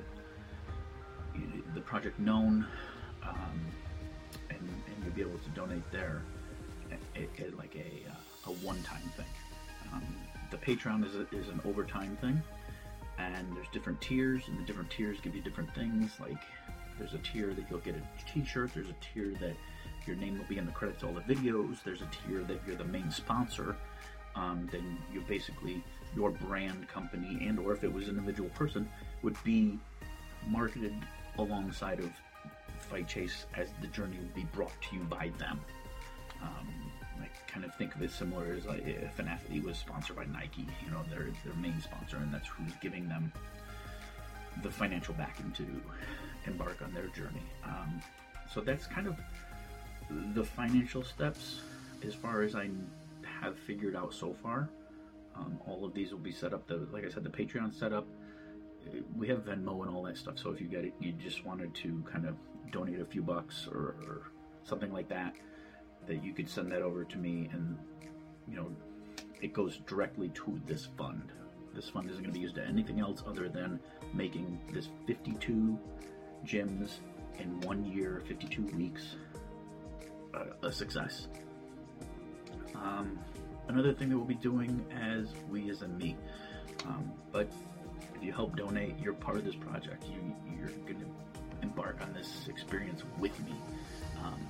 the project known, um, and, and you'll be able to donate there, at, at like a, a one-time thing. Um, the Patreon is, a, is an overtime thing, and there's different tiers, and the different tiers give you different things. Like, there's a tier that you'll get a t-shirt, there's a tier that your name will be in the credits to all the videos, there's a tier that you're the main sponsor. Um, then you basically, your brand company, and or if it was an individual person, would be marketed alongside of Fight Chase, as the journey would be brought to you by them. Um, I kind of think of it similar as like if an athlete was sponsored by Nike, you know, they're their main sponsor, and that's who's giving them the financial backing to embark on their journey. Um, so that's kind of the financial steps as far as I have figured out so far. Um, all of these will be set up. The, like I said, the Patreon set up. We have Venmo and all that stuff. So if you get it, you just wanted to kind of donate a few bucks or, or something like that, that you could send that over to me, and you know, it goes directly to this fund. This fund isn't going to be used to anything else other than making this fifty-two gyms in one year, fifty-two weeks, uh, a success. Um, another thing that we'll be doing as we as in me, um, but if you help donate, you're part of this project. You, you're going to embark on this experience with me. Um,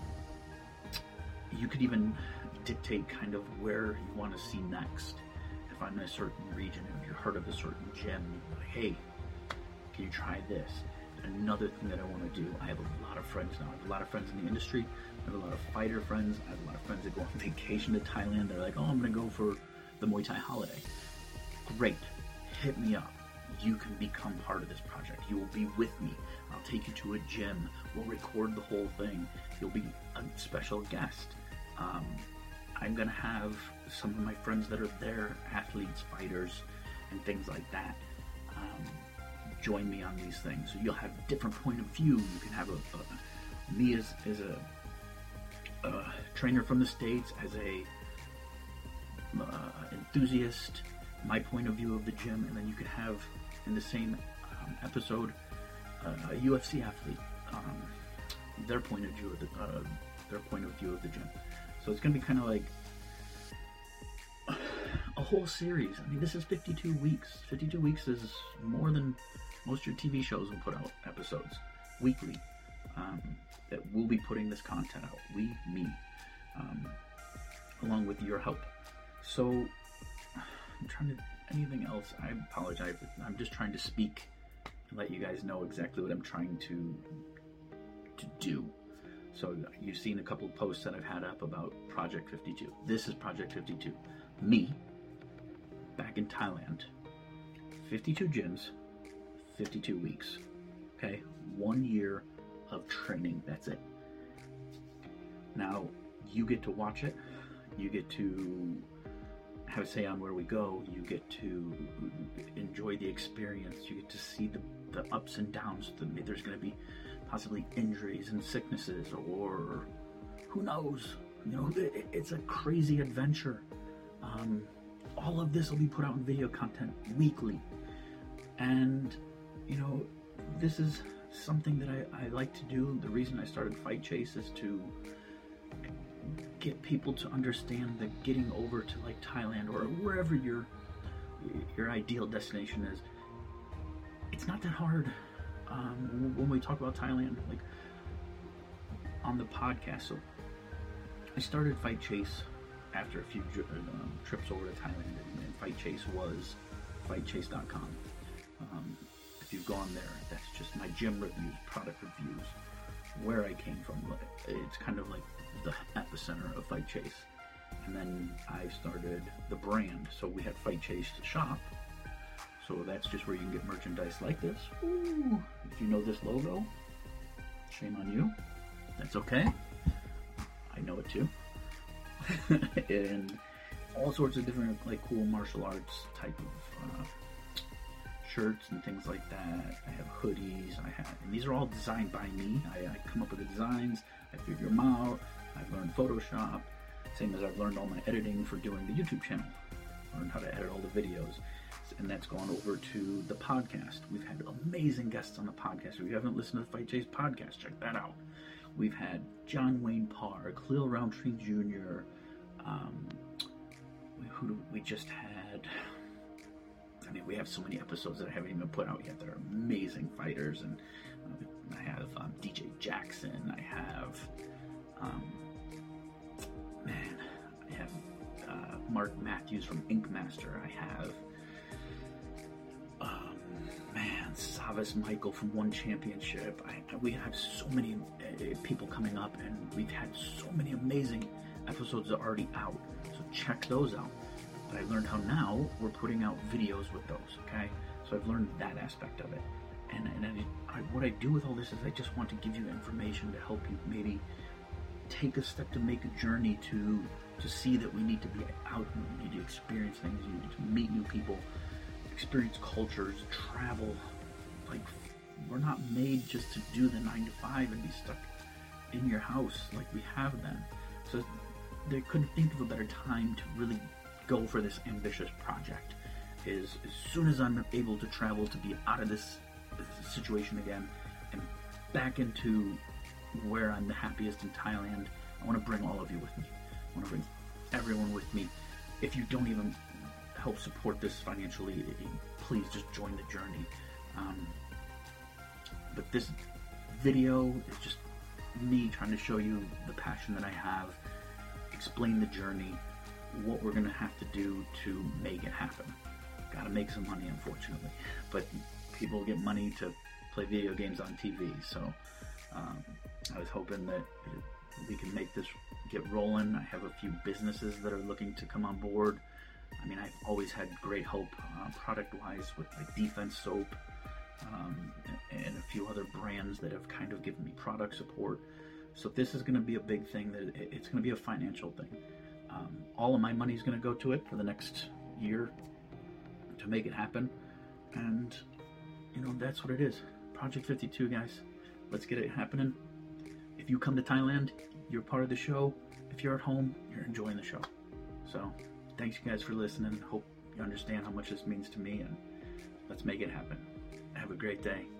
you could even dictate kind of where you want to see next. If I'm in a certain region, if you've heard of a certain gym, like, hey, can you try this? Another thing that I want to do, I have a lot of friends now. I have a lot of friends in the industry. I have a lot of fighter friends. I have a lot of friends that go on vacation to Thailand. They're like, oh, I'm going to go for the Muay Thai holiday. Great. Hit me up. You can become part of this project. You will be with me. I'll take you to a gym. We'll record the whole thing. You'll be a special guest. Um, I'm going to have some of my friends that are there, athletes, fighters, and things like that, um, join me on these things. So you'll have a different point of view. You can have a, a me as, as a, a trainer from the States, as a uh, enthusiast, my point of view of the gym, and then you could have in the same um, episode uh, a U F C athlete, um, their point of view of the uh, their point of view of the gym. So it's going to be kind of like a whole series. I mean, this is fifty-two weeks. fifty-two weeks is more than most of your T V shows will put out episodes weekly. Um, that we'll be putting this content out. We, me, um, along with your help. So I'm trying to, anything else, I apologize. I'm just trying to speak and let you guys know exactly what I'm trying to to do. So you've seen a couple of posts that I've had up about Project fifty-two. This is Project fifty-two. Me, back in Thailand. fifty-two gyms, fifty-two weeks. Okay? One year of training. That's it. Now, you get to watch it. You get to have a say on where we go. You get to enjoy the experience. You get to see the, the ups and downs. There's going to be possibly injuries and sicknesses, or who knows? You know, it, it's a crazy adventure. Um, all of this will be put out in video content weekly. And, you know, this is something that I, I like to do. The reason I started Fight Chase is to get people to understand that getting over to like Thailand or wherever your your ideal destination is, it's not that hard. Um, when we talk about Thailand, like on the podcast, so I started Fight Chase after a few um, trips over to Thailand, and, and Fight Chase was fight chase dot com. Um, if you've gone there, that's just my gym reviews, product reviews, where I came from. It's kind of like the epicenter of Fight Chase. And then I started the brand, so we had Fight Chase shop. So that's just where you can get merchandise like this. Ooh, if you know this logo, shame on you. That's okay. I know it too. And all sorts of different like cool martial arts type of uh, shirts and things like that. I have hoodies. I have, and these are all designed by me. I, I come up with the designs. I figure them out. I've learned Photoshop. Same as I've learned all my editing for doing the YouTube channel. Learned how to edit all the videos. and that's gone over to the podcast. We've had amazing guests on the podcast. If you haven't listened to the Fight Chase podcast, check that out. We've had John Wayne Parr, Khalil Roundtree Junior Um, who do, we just had... I mean, we have so many episodes that I haven't even put out yet that are amazing fighters. And uh, I have um, D J Jackson. I have... Um, man, I have uh, Mark Matthews from Ink Master. I have... Um, man, Savas Michael from One Championship. I, we have so many uh, people coming up, and we've had so many amazing episodes that are already out. So check those out. But I've learned how now we're putting out videos with those, okay? So I've learned that aspect of it. And, and I, I, what I do with all this is I just want to give you information to help you maybe take a step to make a journey to to see that we need to be out and we need to experience things, we need to meet new people, experience cultures, travel. Like, we're not made just to do the nine to five and be stuck in your house like we have been. So they couldn't think of a better time to really go for this ambitious project. Is as soon as I'm able to travel, to be out of this, this situation again and back into where I'm the happiest in Thailand, I want to bring all of you with me. I want to bring everyone with me. If you don't even help support this financially, please just join the journey. Um, but this video is just me trying to show you the passion that I have, explain the journey, what we're going to have to do to make it happen. Got to make some money, unfortunately, but people get money to play video games on T V, so um, I was hoping that we can make this get rolling. I have a few businesses that are looking to come on board. I mean, I've always had great hope uh, product-wise with like Defense Soap um, and a few other brands that have kind of given me product support. So this is going to be a big thing. That it's going to be a financial thing. Um, all of my money is going to go to it for the next year to make it happen. And, you know, that's what it is. Project fifty-two, guys. Let's get it happening. If you come to Thailand, you're part of the show. If you're at home, you're enjoying the show. So, thanks you guys for listening. Hope you understand how much this means to me, and let's make it happen. Have a great day.